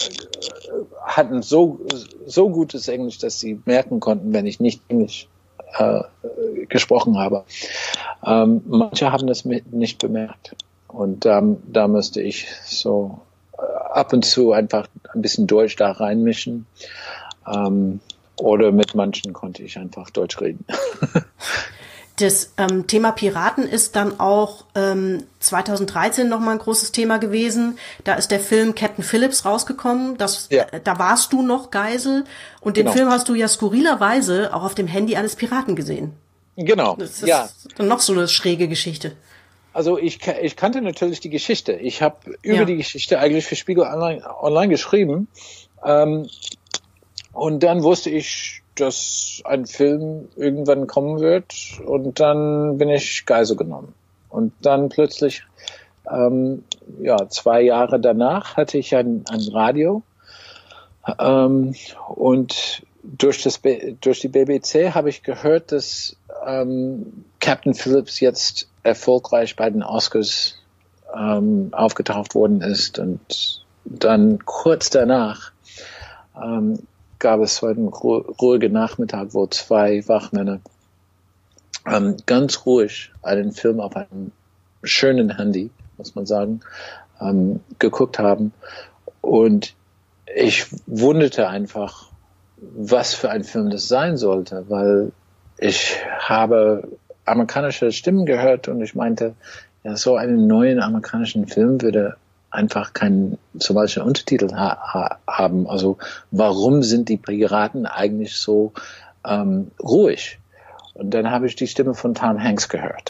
hatten so so gutes Englisch, dass sie merken konnten, wenn ich nicht Englisch äh, gesprochen habe. Ähm, manche haben das mit, nicht bemerkt. Und ähm, da musste ich so äh, ab und zu einfach ein bisschen Deutsch da reinmischen. Ähm, oder mit manchen konnte ich einfach Deutsch reden. Das ähm, Thema Piraten ist dann auch ähm, zweitausenddreizehn nochmal ein großes Thema gewesen. Da ist der Film Captain Phillips rausgekommen. Das, ja. äh, da warst du noch Geisel. Und den genau. Film hast du ja skurrilerweise auch auf dem Handy eines Piraten gesehen. Genau, das ist ja. noch so eine schräge Geschichte. Also ich, ich kannte natürlich die Geschichte. Ich habe über ja. die Geschichte eigentlich für Spiegel Online, online geschrieben. Ähm, und dann wusste ich, dass ein Film irgendwann kommen wird, und dann bin ich Geisel genommen. Und dann plötzlich, ähm, ja, zwei Jahre danach hatte ich ein, ein Radio, ähm, und durch das B- durch die B B C habe ich gehört, dass ähm, Captain Phillips jetzt erfolgreich bei den Oscars ähm, aufgetaucht worden ist, und dann kurz danach ähm, gab es so einen ruhigen Nachmittag, wo zwei Wachmänner ähm, ganz ruhig einen Film auf einem schönen Handy, muss man sagen, ähm, geguckt haben. Und ich wunderte einfach, was für ein Film das sein sollte, weil ich habe amerikanische Stimmen gehört und ich meinte, ja, so einen neuen amerikanischen Film würde einfach keinen somalischen Untertitel ha- ha- haben. Also warum sind die Piraten eigentlich so ähm, ruhig? Und dann habe ich die Stimme von Tom Hanks gehört.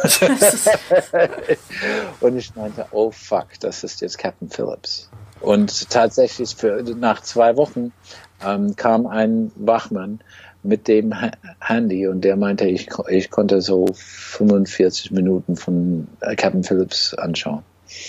Und ich meinte, oh fuck, das ist jetzt Captain Phillips. Und tatsächlich für, nach zwei Wochen ähm, kam ein Wachmann mit dem ha- Handy, und der meinte, ich, ich konnte so fünfundvierzig Minuten von äh, Captain Phillips anschauen.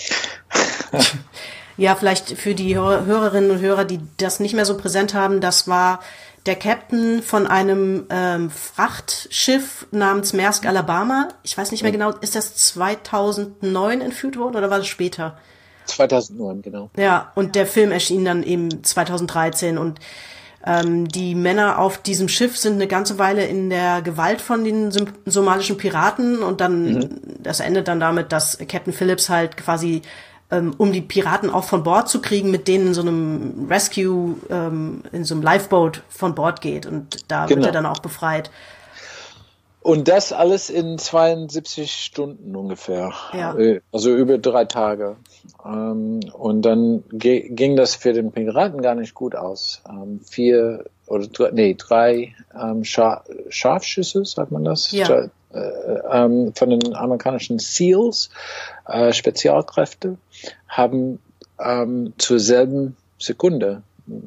Ja, vielleicht für die Hörerinnen und Hörer, die das nicht mehr so präsent haben, das war der Captain von einem ähm, Frachtschiff namens Maersk Alabama. Ich weiß nicht mehr genau, ist das zweitausendneun entführt worden oder war das später? zweitausendneun, genau. Ja, und der Film erschien dann eben zweitausenddreizehn, und ähm, die Männer auf diesem Schiff sind eine ganze Weile in der Gewalt von den sim- somalischen Piraten, und dann, mhm. das endet dann damit, dass Captain Phillips halt quasi, ähm, um die Piraten auch von Bord zu kriegen, mit denen in so einem Rescue, ähm, in so einem Lifeboat von Bord geht, und da genau. wird er dann auch befreit. Und das alles in zweiundsiebzig Stunden ungefähr, ja. Also über drei Tage. Und dann ging das für den Piraten gar nicht gut aus. Vier oder drei, nee, drei Schar- Scharfschüsse, sagt man das? Ja. Von den amerikanischen SEALs, Spezialkräfte, haben zur selben Sekunde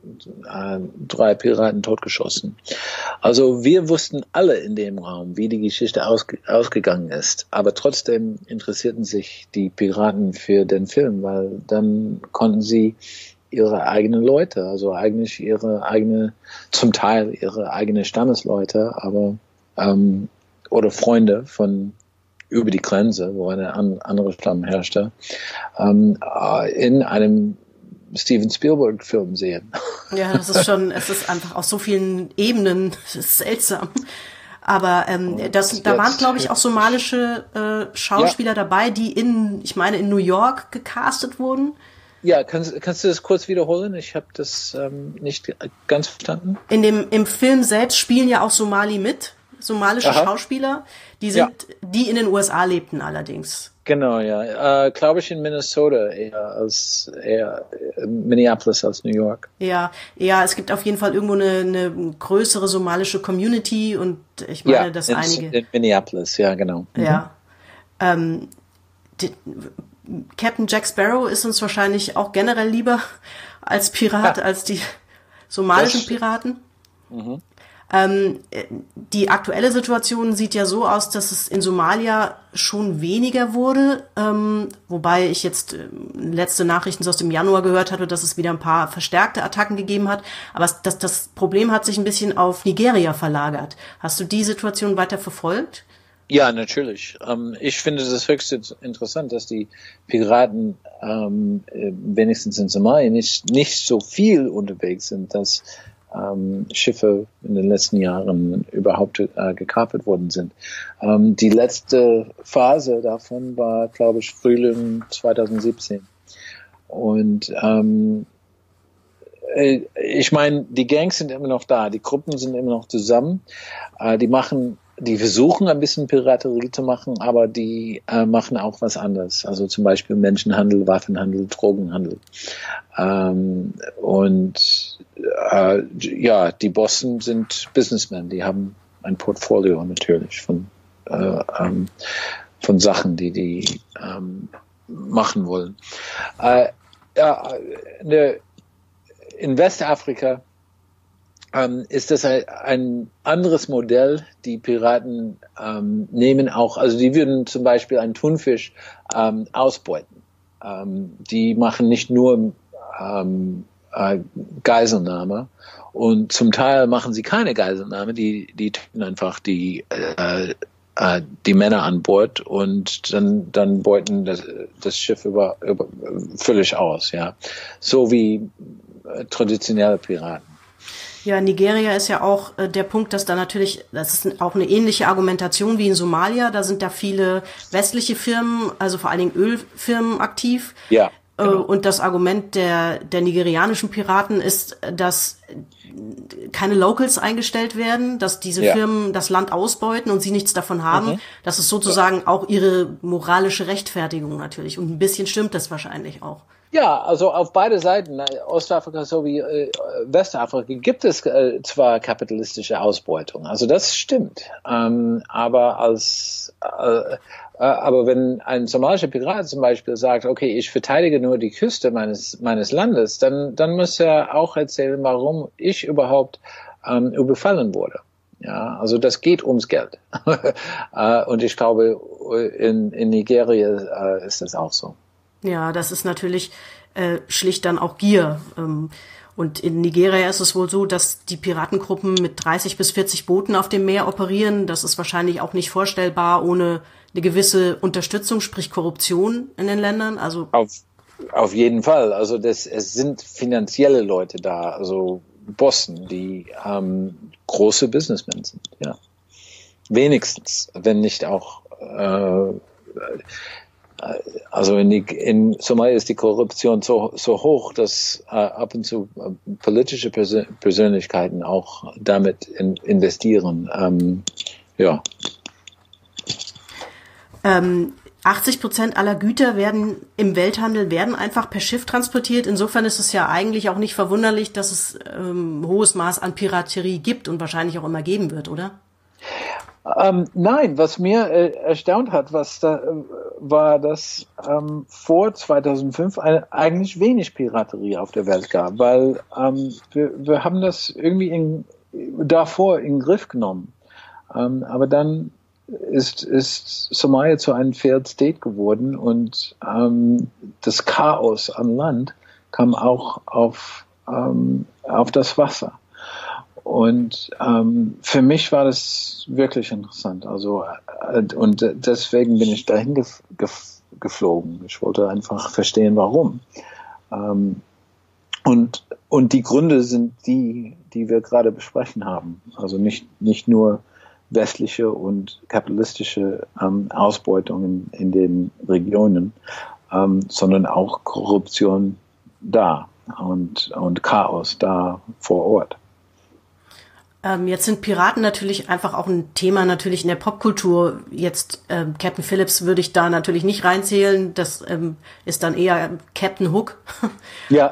drei Piraten totgeschossen. Also wir wussten alle in dem Raum, wie die Geschichte ausge- ausgegangen ist. Aber trotzdem interessierten sich die Piraten für den Film, weil dann konnten sie ihre eigenen Leute, also eigentlich ihre eigene, zum Teil ihre eigene Stammesleute, aber ähm, oder Freunde von über die Grenze, wo eine an, andere Stamm herrschte, ähm, in einem Steven Spielberg-Film sehen. Ja, das ist schon, es ist einfach auf so vielen Ebenen, das ist seltsam. Aber ähm, das, da waren, glaube ich, auch somalische äh, Schauspieler ja. dabei, die in, ich meine, in New York gecastet wurden. Ja, kannst, kannst du das kurz wiederholen? Ich habe das ähm, nicht ganz verstanden. In dem, im Film selbst spielen ja auch Somali mit, somalische Aha. Schauspieler. Die sind, ja. die in den U S A lebten allerdings. Genau, ja. Äh, glaube ich in Minnesota eher als eher Minneapolis als New York. Ja, ja, es gibt auf jeden Fall irgendwo eine, eine größere somalische Community, und ich meine, ja, dass in, einige. In Minneapolis, ja, genau. Ja. Mhm. Ähm, die, Captain Jack Sparrow ist uns wahrscheinlich auch generell lieber als Pirat, ja. als die somalischen das, Piraten. Mhm. Ähm, die aktuelle Situation sieht ja so aus, dass es in Somalia schon weniger wurde, ähm, wobei ich jetzt äh, letzte Nachrichten so aus dem Januar gehört hatte, dass es wieder ein paar verstärkte Attacken gegeben hat. Aber das, das Problem hat sich ein bisschen auf Nigeria verlagert. Hast du die Situation weiter verfolgt? Ja, natürlich. Ähm, ich finde das höchst interessant, dass die Piraten ähm, wenigstens in Somalia nicht, nicht so viel unterwegs sind, dass Ähm, Schiffe in den letzten Jahren überhaupt äh, gekapert worden sind. Ähm, die letzte Phase davon war, glaube ich, Frühling zweitausendsiebzehn. Und ähm, äh, ich meine, die Gangs sind immer noch da, die Gruppen sind immer noch zusammen, äh, die machen, die versuchen ein bisschen Piraterie zu machen, aber die äh, machen auch was anderes. Also zum Beispiel Menschenhandel, Waffenhandel, Drogenhandel. Ähm, und äh, ja, die Bossen sind Businessmen, die haben ein Portfolio natürlich von äh, ähm, von Sachen, die die ähm, machen wollen. Äh, ja, ne, in Westafrika ähm, ist das ein, ein anderes Modell. Die Piraten ähm, nehmen auch, also die würden zum Beispiel einen Thunfisch ähm, ausbeuten. Ähm, die machen nicht nur ähm, äh, Geiselnahme und zum Teil machen sie keine Geiselnahme, die, die tun einfach die äh, die Männer an Bord und dann, dann beuten das, das Schiff über, über, völlig aus, ja. So wie äh, traditionelle Piraten. Ja, Nigeria ist ja auch äh, der Punkt, dass da natürlich, das ist auch eine ähnliche Argumentation wie in Somalia, da sind da viele westliche Firmen, also vor allen Dingen Ölfirmen aktiv. Ja. Genau. Und das Argument der, der nigerianischen Piraten ist, dass keine Locals eingestellt werden, dass diese ja. Firmen das Land ausbeuten und sie nichts davon haben. Mhm. Das ist sozusagen ja. auch ihre moralische Rechtfertigung natürlich. Und ein bisschen stimmt das wahrscheinlich auch. Ja, also auf beide Seiten, Ostafrika sowie äh, Westafrika, gibt es äh, zwar kapitalistische Ausbeutung, also das stimmt, ähm, aber als äh, äh, aber wenn ein somalischer Pirat zum Beispiel sagt, okay, ich verteidige nur die Küste meines meines Landes, dann dann muss er auch erzählen, warum ich überhaupt ähm, überfallen wurde. Ja, also das geht ums Geld. äh, und ich glaube, in, in Nigeria äh, ist das auch so. Ja, das ist natürlich äh, schlicht dann auch Gier. Ähm, und in Nigeria ist es wohl so, dass die Piratengruppen mit dreißig bis vierzig Booten auf dem Meer operieren. Das ist wahrscheinlich auch nicht vorstellbar ohne eine gewisse Unterstützung, sprich Korruption in den Ländern. Also auf, auf jeden Fall. Also das, es sind finanzielle Leute da, also Bossen, die ähm, große Businessmen sind. Ja, wenigstens, wenn nicht auch. Äh, Also in, die, in Somalia ist die Korruption so, so hoch, dass äh, ab und zu äh, politische Persön- Persönlichkeiten auch damit in, investieren. Ähm, ja. Ähm, achtzig Prozent aller Güter werden im Welthandel werden einfach per Schiff transportiert. Insofern ist es ja eigentlich auch nicht verwunderlich, dass es ähm, ein hohes Maß an Piraterie gibt und wahrscheinlich auch immer geben wird, oder? Ähm, nein, was mir äh, erstaunt hat, was da äh, war, dass ähm, vor zweitausendfünf eine, eigentlich wenig Piraterie auf der Welt gab, weil ähm, wir, wir haben das irgendwie in, davor in den Griff genommen. Ähm, aber dann ist, ist Somalia zu einem Failed State geworden und ähm, das Chaos an Land kam auch auf, ähm, auf das Wasser. Und ähm, für mich war das wirklich interessant. Also äh, und deswegen bin ich dahin gef- gef- geflogen. Ich wollte einfach verstehen, warum. Ähm, und und die Gründe sind die, die wir gerade besprechen haben. Also nicht nicht nur westliche und kapitalistische ähm, Ausbeutung in, in den Regionen, ähm, sondern auch Korruption da und und Chaos da vor Ort. Ähm, jetzt sind Piraten natürlich einfach auch ein Thema natürlich in der Popkultur. Jetzt ähm, Captain Phillips würde ich da natürlich nicht reinzählen. Das ähm, ist dann eher Captain Hook. Ja.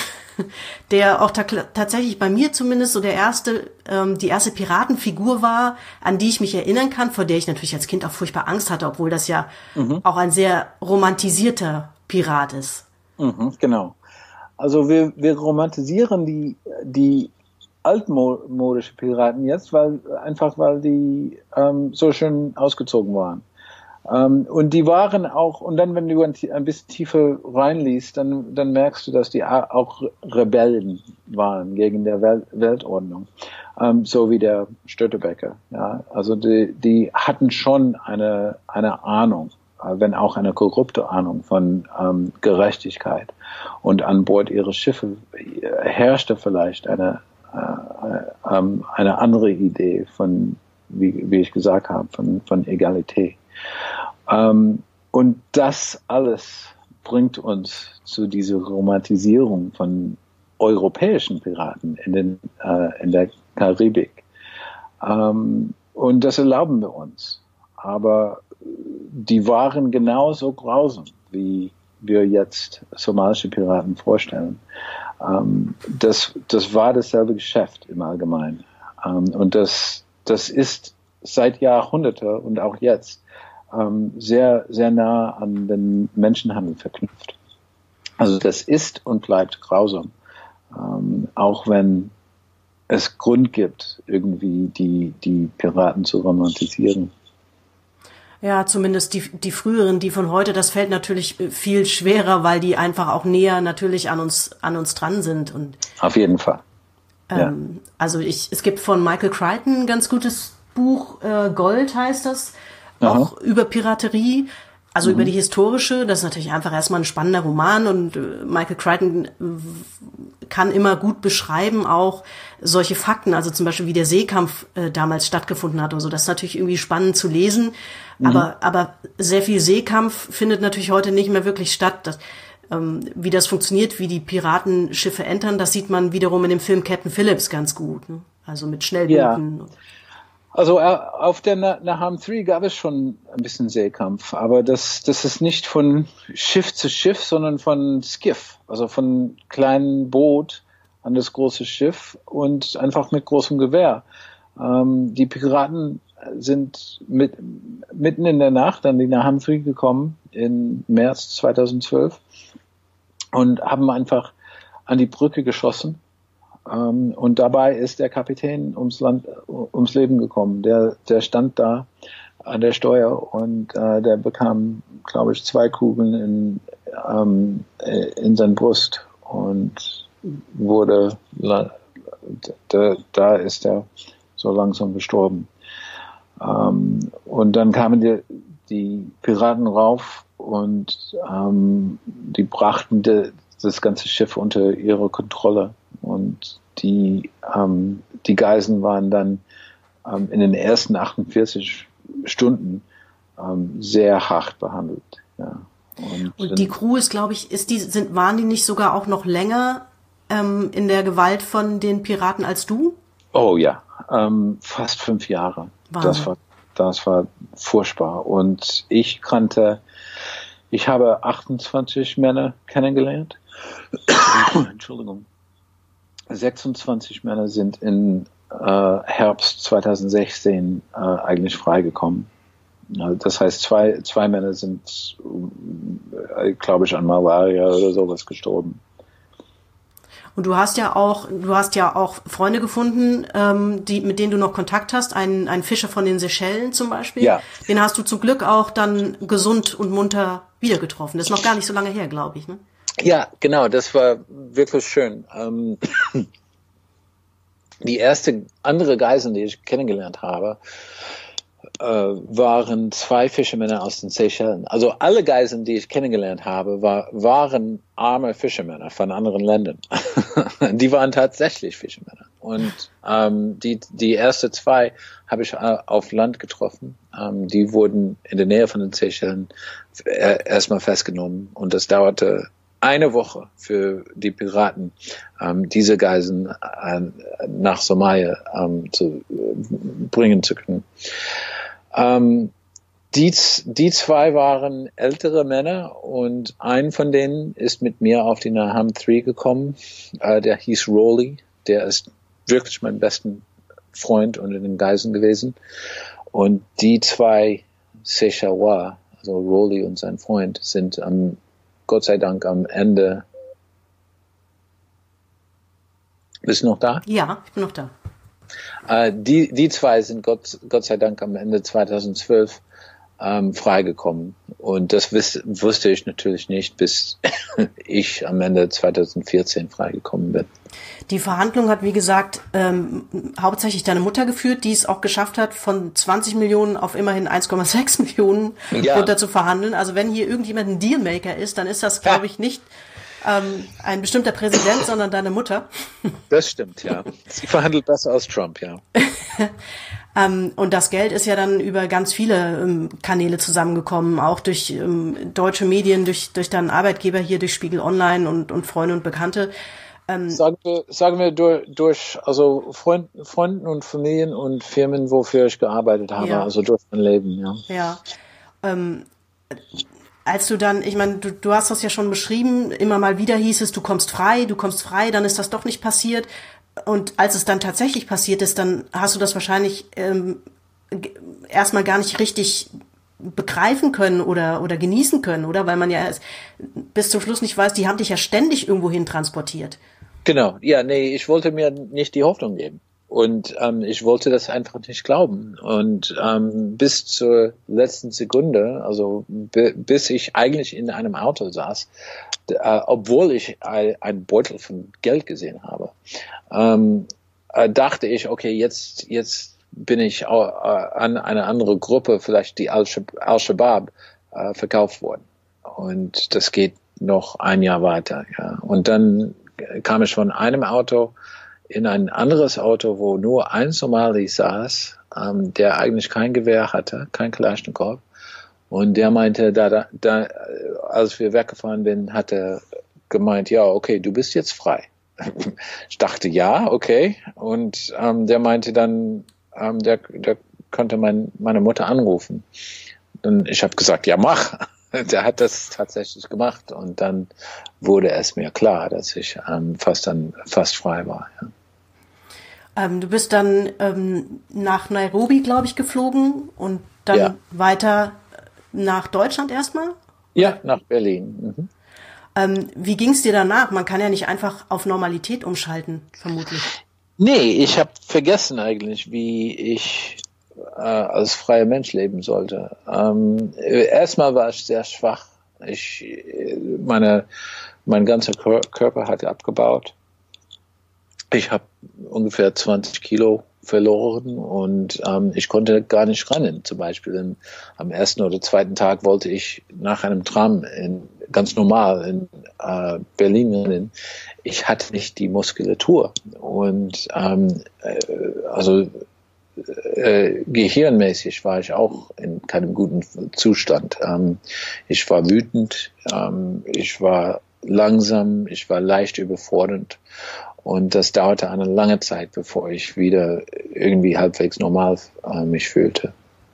Der auch ta- tatsächlich bei mir zumindest so der erste, ähm, die erste Piratenfigur war, an die ich mich erinnern kann, vor der ich natürlich als Kind auch furchtbar Angst hatte, obwohl das ja mhm. auch ein sehr romantisierter Pirat ist. Mhm, genau. Also wir, wir romantisieren die, die altmodische Piraten jetzt, weil einfach weil die ähm, so schön ausgezogen waren. Ähm, und die waren auch, und dann, wenn du ein, ein bisschen tiefer reinliest, dann, dann merkst du, dass die auch Rebellen waren gegen der Welt, Weltordnung. Ähm, so wie der Stötebeker. Ja? Also die, die hatten schon eine, eine Ahnung, wenn auch eine korrupte Ahnung von ähm, Gerechtigkeit. Und an Bord ihrer Schiffe herrschte vielleicht eine eine andere Idee von, wie, wie ich gesagt habe, von, von Egalität. Ähm, und das alles bringt uns zu dieser Romantisierung von, europäischen Piraten in, den, äh, in der Karibik. Ähm, und das erlauben wir uns. Aber die waren genauso grausam, wie wir jetzt somalische Piraten vorstellen. Ähm, das, das war dasselbe Geschäft im Allgemeinen. Ähm, und das, das ist seit Jahrhunderten und auch jetzt ähm, sehr, sehr nah an den Menschenhandel verknüpft. Also das ist und bleibt grausam. Ähm, auch wenn es Grund gibt, irgendwie die, die Piraten zu romantisieren. Ja, zumindest die, die früheren, die von heute, das fällt natürlich viel schwerer, weil die einfach auch näher natürlich an uns, an uns dran sind. Und, auf jeden Fall. Ähm, ja. Also ich, es gibt von Michael Crichton ein ganz gutes Buch, äh, Gold heißt das, auch Aha. über Piraterie, also mhm. über die historische. Das ist natürlich einfach erstmal ein spannender Roman und äh, Michael Crichton kann immer gut beschreiben auch solche Fakten, also zum Beispiel wie der Seekampf äh, damals stattgefunden hat und so. Das ist natürlich irgendwie spannend zu lesen, mhm. aber aber sehr viel Seekampf findet natürlich heute nicht mehr wirklich statt. Das, ähm, wie das funktioniert, wie die Piratenschiffe entern, das sieht man wiederum in dem Film Captain Phillips ganz gut, ne? Also mit Schnellbooten. Ja. Also auf der Naham drei gab es schon ein bisschen Seekampf, aber das, das ist nicht von Schiff zu Schiff, sondern von Skiff, also von kleinen Boot an das große Schiff und einfach mit großem Gewehr. Ähm, die Piraten sind mit, mitten in der Nacht an die Naham drei gekommen, im März zweitausendzwölf, und haben einfach an die Brücke geschossen. Um, und dabei ist der Kapitän ums Land, ums Leben gekommen. Der, der stand da an der Steuer und uh, der bekam, glaube ich, zwei Kugeln in, um, in seine Brust und wurde, da, da ist er so langsam gestorben. Um, und dann kamen die, die Piraten rauf und um, die brachten de, das ganze Schiff unter ihre Kontrolle. Und die, ähm, die Geiseln waren dann ähm, in den ersten achtundvierzig Stunden ähm, sehr hart behandelt. Ja. Und, und die Crew ist, glaube ich, ist die, sind, waren die nicht sogar auch noch länger ähm, in der Gewalt von den Piraten als du? Oh ja, ähm, fast fünf Jahre. Wahnsinn. Das war, das war furchtbar. Und ich kannte, ich habe achtundzwanzig Männer kennengelernt. Entschuldigung. sechsundzwanzig Männer sind in äh, Herbst zweitausendsechzehn äh, eigentlich freigekommen. Das heißt, zwei, zwei Männer sind, äh, glaube ich, an Malaria oder sowas gestorben. Und du hast ja auch, du hast ja auch Freunde gefunden, ähm, die, mit denen du noch Kontakt hast. Ein, ein Fischer von den Seychellen zum Beispiel. Ja. Den hast du zum Glück auch dann gesund und munter wieder getroffen. Das ist noch gar nicht so lange her, glaube ich, ne? Ja, genau, das war wirklich schön. Ähm, die erste andere Geiseln, die ich kennengelernt habe, äh, waren zwei Fischermänner aus den Seychellen. Also alle Geiseln, die ich kennengelernt habe, war, waren arme Fischermänner von anderen Ländern. Die waren tatsächlich Fischermänner. Und ähm, die, die ersten zwei habe ich äh, auf Land getroffen. Ähm, die wurden in der Nähe von den Seychellen äh, erstmal festgenommen. Und das dauerte eine Woche für die Piraten, ähm, diese Geiseln äh, nach Somalia ähm, zu äh, bringen zu können. Ähm, die, die zwei waren ältere Männer und ein von denen ist mit mir auf die Naham drei gekommen. Äh, der hieß Rolly. Der ist wirklich mein besten Freund unter den Geiseln gewesen. Und die zwei Seychellois, also Rolly und sein Freund, sind am Gott sei Dank am Ende. Bist du noch da? Ja, ich bin noch da. Äh, die, die zwei sind Gott, Gott sei Dank am Ende zweitausendzwölf ähm, freigekommen. Und das wiss, wusste ich natürlich nicht, bis ich am Ende zweitausendvierzehn freigekommen bin. Die Verhandlung hat, wie gesagt, ähm, hauptsächlich deine Mutter geführt, die es auch geschafft hat, von zwanzig Millionen auf immerhin eins Komma sechs Millionen ja. runter zu verhandeln. Also wenn hier irgendjemand ein Dealmaker ist, dann ist das, glaube ich, nicht ähm, ein bestimmter Präsident, sondern deine Mutter. Das stimmt, ja. Sie verhandelt besser als Trump, ja. ähm, und das Geld ist ja dann über ganz viele ähm, Kanäle zusammengekommen, auch durch ähm, deutsche Medien, durch, durch deinen Arbeitgeber hier, durch Spiegel Online und, und Freunde und Bekannte. Ähm, sagen wir, sagen wir durch, durch also Freund, Freunden und Familien und Firmen, wofür ich gearbeitet habe, Ja. also durch mein Leben, ja. Ja. Ähm, als du dann, ich meine, du, du hast das ja schon beschrieben, immer mal wieder hieß es, du kommst frei, du kommst frei, dann ist das doch nicht passiert. Und als es dann tatsächlich passiert ist, dann hast du das wahrscheinlich ähm, g- erstmal gar nicht richtig begreifen können oder oder genießen können, oder? Weil man ja erst bis zum Schluss nicht weiß, die haben dich ja ständig irgendwo hin transportiert. Genau, ja, nee, ich wollte mir nicht die Hoffnung geben. Und ähm, ich wollte das einfach nicht glauben. Und ähm, bis zur letzten Sekunde, also b- bis ich eigentlich in einem Auto saß, d- äh, obwohl ich ein, einen Beutel von Geld gesehen habe, ähm, äh, dachte ich, okay, jetzt jetzt bin ich au- äh, an eine andere Gruppe, vielleicht die Al-Shab- Al-Shabaab, äh, verkauft worden. Und das geht noch ein Jahr weiter. Ja. Und dann kam ich von einem Auto in ein anderes Auto, wo nur ein Somali saß, ähm, der eigentlich kein Gewehr hatte, kein Kalaschnikow. Und der meinte, da, da, da, als wir weggefahren sind, hat er gemeint, ja, okay, du bist jetzt frei. Ich dachte, ja, okay. Und ähm, der meinte dann, ähm, der, der konnte mein, meine Mutter anrufen. Und ich habe gesagt, ja, mach. Der hat das tatsächlich gemacht. Und dann wurde es mir klar, dass ich ähm, fast dann fast frei war. Ja. Ähm, du bist dann ähm, nach Nairobi, glaube ich, geflogen und dann Ja. weiter nach Deutschland erstmal. Ja, nach Berlin. Mhm. Ähm, wie ging es dir danach? Man kann ja nicht einfach auf Normalität umschalten, vermutlich. Nee, ich habe vergessen eigentlich, wie ich äh, als freier Mensch leben sollte. Ähm, erstmal war ich sehr schwach. Ich, meine, mein ganzer Kör- Körper hat abgebaut. Ich habe ungefähr zwanzig Kilo verloren und ähm, ich konnte gar nicht rennen. Zum Beispiel in, am ersten oder zweiten Tag wollte ich nach einem Tram in, ganz normal in äh, Berlin rennen. Ich hatte nicht die Muskulatur und ähm, äh, also äh, gehirnmäßig war ich auch in keinem guten Zustand. Ähm, ich war wütend, ähm, ich war langsam, ich war leicht überfordernd. Und das dauerte eine lange Zeit, bevor ich wieder irgendwie halbwegs normal äh, mich fühlte.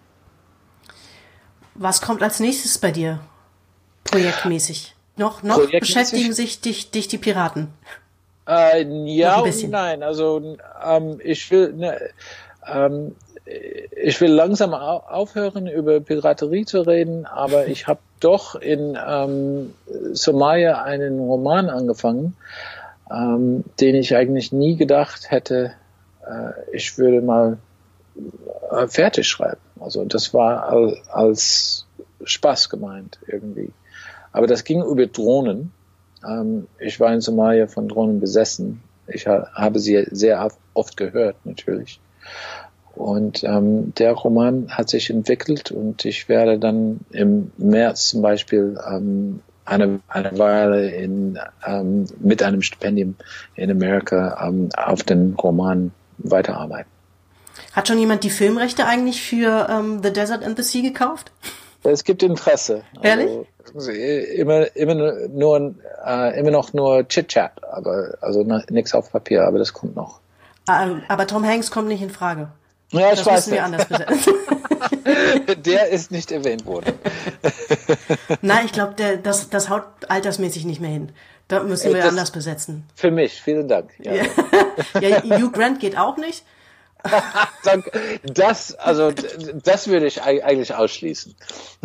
Was kommt als nächstes bei dir, projektmäßig? Noch, noch Projektmäßig? beschäftigen sich dich, dich die Piraten? Äh, ja ein und bisschen. nein. Also ähm, ich will, ne, ähm, ich will langsam au- aufhören, über Piraterie zu reden, aber ich habe doch in ähm, Somalia einen Roman angefangen, ähm, den ich eigentlich nie gedacht hätte, äh, ich würde mal äh, fertig schreiben. Also das war al- als Spaß gemeint irgendwie. Aber das ging über Drohnen. Ähm, ich war in Somalia von Drohnen besessen. Ich ha- habe sie sehr auf- oft gehört, natürlich. Und ähm, der Roman hat sich entwickelt und ich werde dann im März zum Beispiel ähm, eine, eine Weile in, ähm, mit einem Stipendium in Amerika ähm, auf den Roman weiterarbeiten. Hat schon jemand die Filmrechte eigentlich für ähm, The Desert and the Sea gekauft? Es gibt Interesse. Ehrlich? Also, immer, immer nur, äh, immer noch nur Chit-Chat, aber also nichts auf Papier, aber das kommt noch. Ähm, aber Tom Hanks kommt nicht in Frage. Ja, ich Das weiß müssen wir nicht. anders besetzen. Der ist nicht erwähnt worden. Nein, ich glaube, das, das haut altersmäßig nicht mehr hin. Da müssen wir Das- anders besetzen. Für mich, vielen Dank. Ja. Ja, Hugh Grant geht auch nicht. Danke. Das, also, das würde ich eig- eigentlich ausschließen.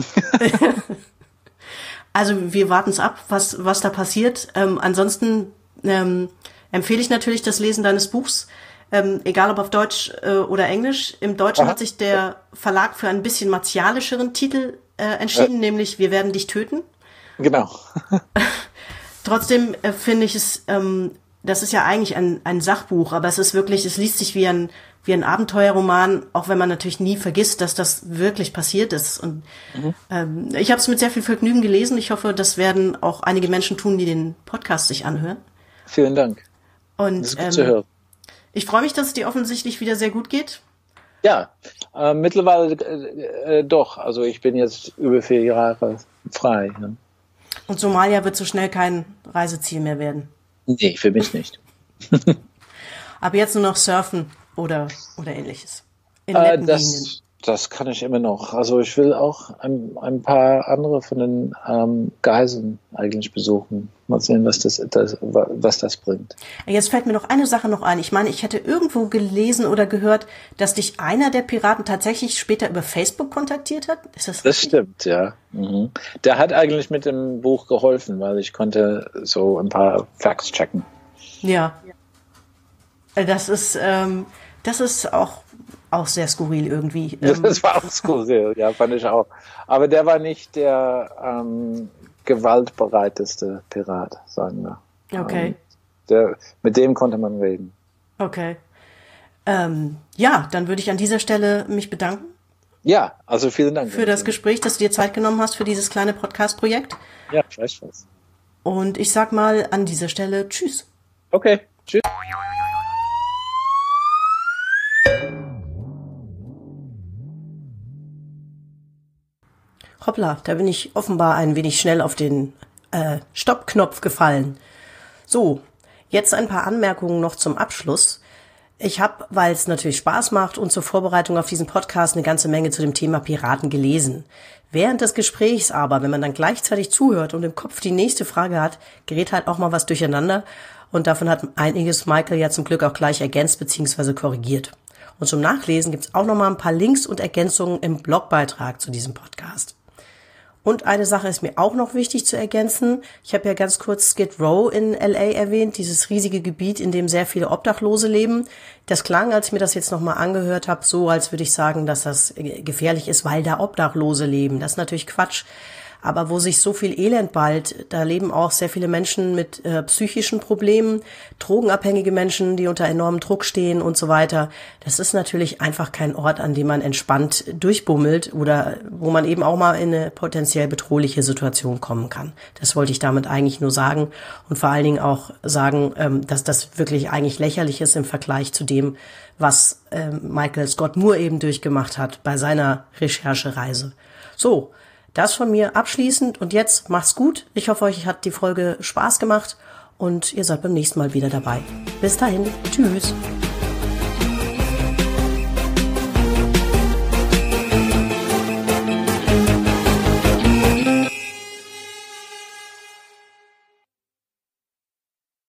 Also wir warten es ab, was, was da passiert. Ähm, ansonsten ähm, empfehle ich natürlich das Lesen deines Buchs, ähm, egal ob auf Deutsch äh, oder Englisch. Im Deutschen Aha. hat sich der Verlag für ein bisschen martialischeren Titel äh, entschieden, Äh. nämlich Wir werden dich töten. Genau. Trotzdem äh, finde ich es, ähm, das ist ja eigentlich ein, ein Sachbuch, aber es ist wirklich, es liest sich wie ein, wie ein Abenteuerroman, auch wenn man natürlich nie vergisst, dass das wirklich passiert ist. Und ähm, ich habe es mit sehr viel Vergnügen gelesen. Ich hoffe, das werden auch einige Menschen tun, die den Podcast sich anhören. Vielen Dank. Und Das ist gut ähm, zu hören. ich freue mich, dass es dir offensichtlich wieder sehr gut geht. Ja, äh, mittlerweile äh, äh, doch. Also ich bin jetzt über vier Jahre frei. Ne? Und Somalia wird so schnell kein Reiseziel mehr werden. Nee, für mich nicht. Aber jetzt nur noch surfen oder, oder ähnliches. In Äh, netten Gegenden. das, das kann ich immer noch. Also ich will auch ein, ein paar andere von den ähm, Geiseln eigentlich besuchen. Mal sehen, was das, das, was das bringt. Jetzt fällt mir noch eine Sache noch ein. Ich meine, ich hätte irgendwo gelesen oder gehört, dass dich einer der Piraten tatsächlich später über Facebook kontaktiert hat. Ist das Das richtig? stimmt, ja. Mhm. Der hat eigentlich mit dem Buch geholfen, weil ich konnte so ein paar Facts checken. Ja. Das ist, ähm, das ist auch, auch sehr skurril irgendwie. Ähm, Das war auch skurril, ja, fand ich auch. Aber der war nicht der ähm, gewaltbereiteste Pirat, sagen wir. Okay. Ähm, der, mit dem konnte man reden. Okay. Ähm, ja, dann würde ich an dieser Stelle mich bedanken Ja, also vielen Dank. für das Gespräch, dass du dir Zeit genommen hast für dieses kleine Podcast-Projekt. Ja, gleichfalls. Und ich sag mal an dieser Stelle Tschüss. Okay, tschüss. Hoppla, da bin ich offenbar ein wenig schnell auf den äh, Stoppknopf gefallen. So, jetzt ein paar Anmerkungen noch zum Abschluss. Ich habe, weil es natürlich Spaß macht und zur Vorbereitung auf diesen Podcast eine ganze Menge zu dem Thema Piraten gelesen. Während des Gesprächs aber, wenn man dann gleichzeitig zuhört und im Kopf die nächste Frage hat, gerät halt auch mal was durcheinander. Und davon hat einiges Michael ja zum Glück auch gleich ergänzt bzw. korrigiert. Und zum Nachlesen gibt's auch noch mal ein paar Links und Ergänzungen im Blogbeitrag zu diesem Podcast. Und eine Sache ist mir auch noch wichtig zu ergänzen. Ich habe ja ganz kurz Skid Row in L A erwähnt, dieses riesige Gebiet, in dem sehr viele Obdachlose leben. Das klang, als ich mir das jetzt nochmal angehört habe, so, als würde ich sagen, dass das gefährlich ist, weil da Obdachlose leben. Das ist natürlich Quatsch. Aber wo sich so viel Elend ballt, da leben auch sehr viele Menschen mit äh, psychischen Problemen, drogenabhängige Menschen, die unter enormem Druck stehen und so weiter. Das ist natürlich einfach kein Ort, an dem man entspannt durchbummelt oder wo man eben auch mal in eine potenziell bedrohliche Situation kommen kann. Das wollte ich damit eigentlich nur sagen und vor allen Dingen auch sagen, ähm, dass das wirklich eigentlich lächerlich ist im Vergleich zu dem, was ähm, Michael Scott Moore eben durchgemacht hat bei seiner Recherchereise. So, das von mir abschließend und jetzt macht's gut. Ich hoffe, euch hat die Folge Spaß gemacht und ihr seid beim nächsten Mal wieder dabei. Bis dahin, tschüss.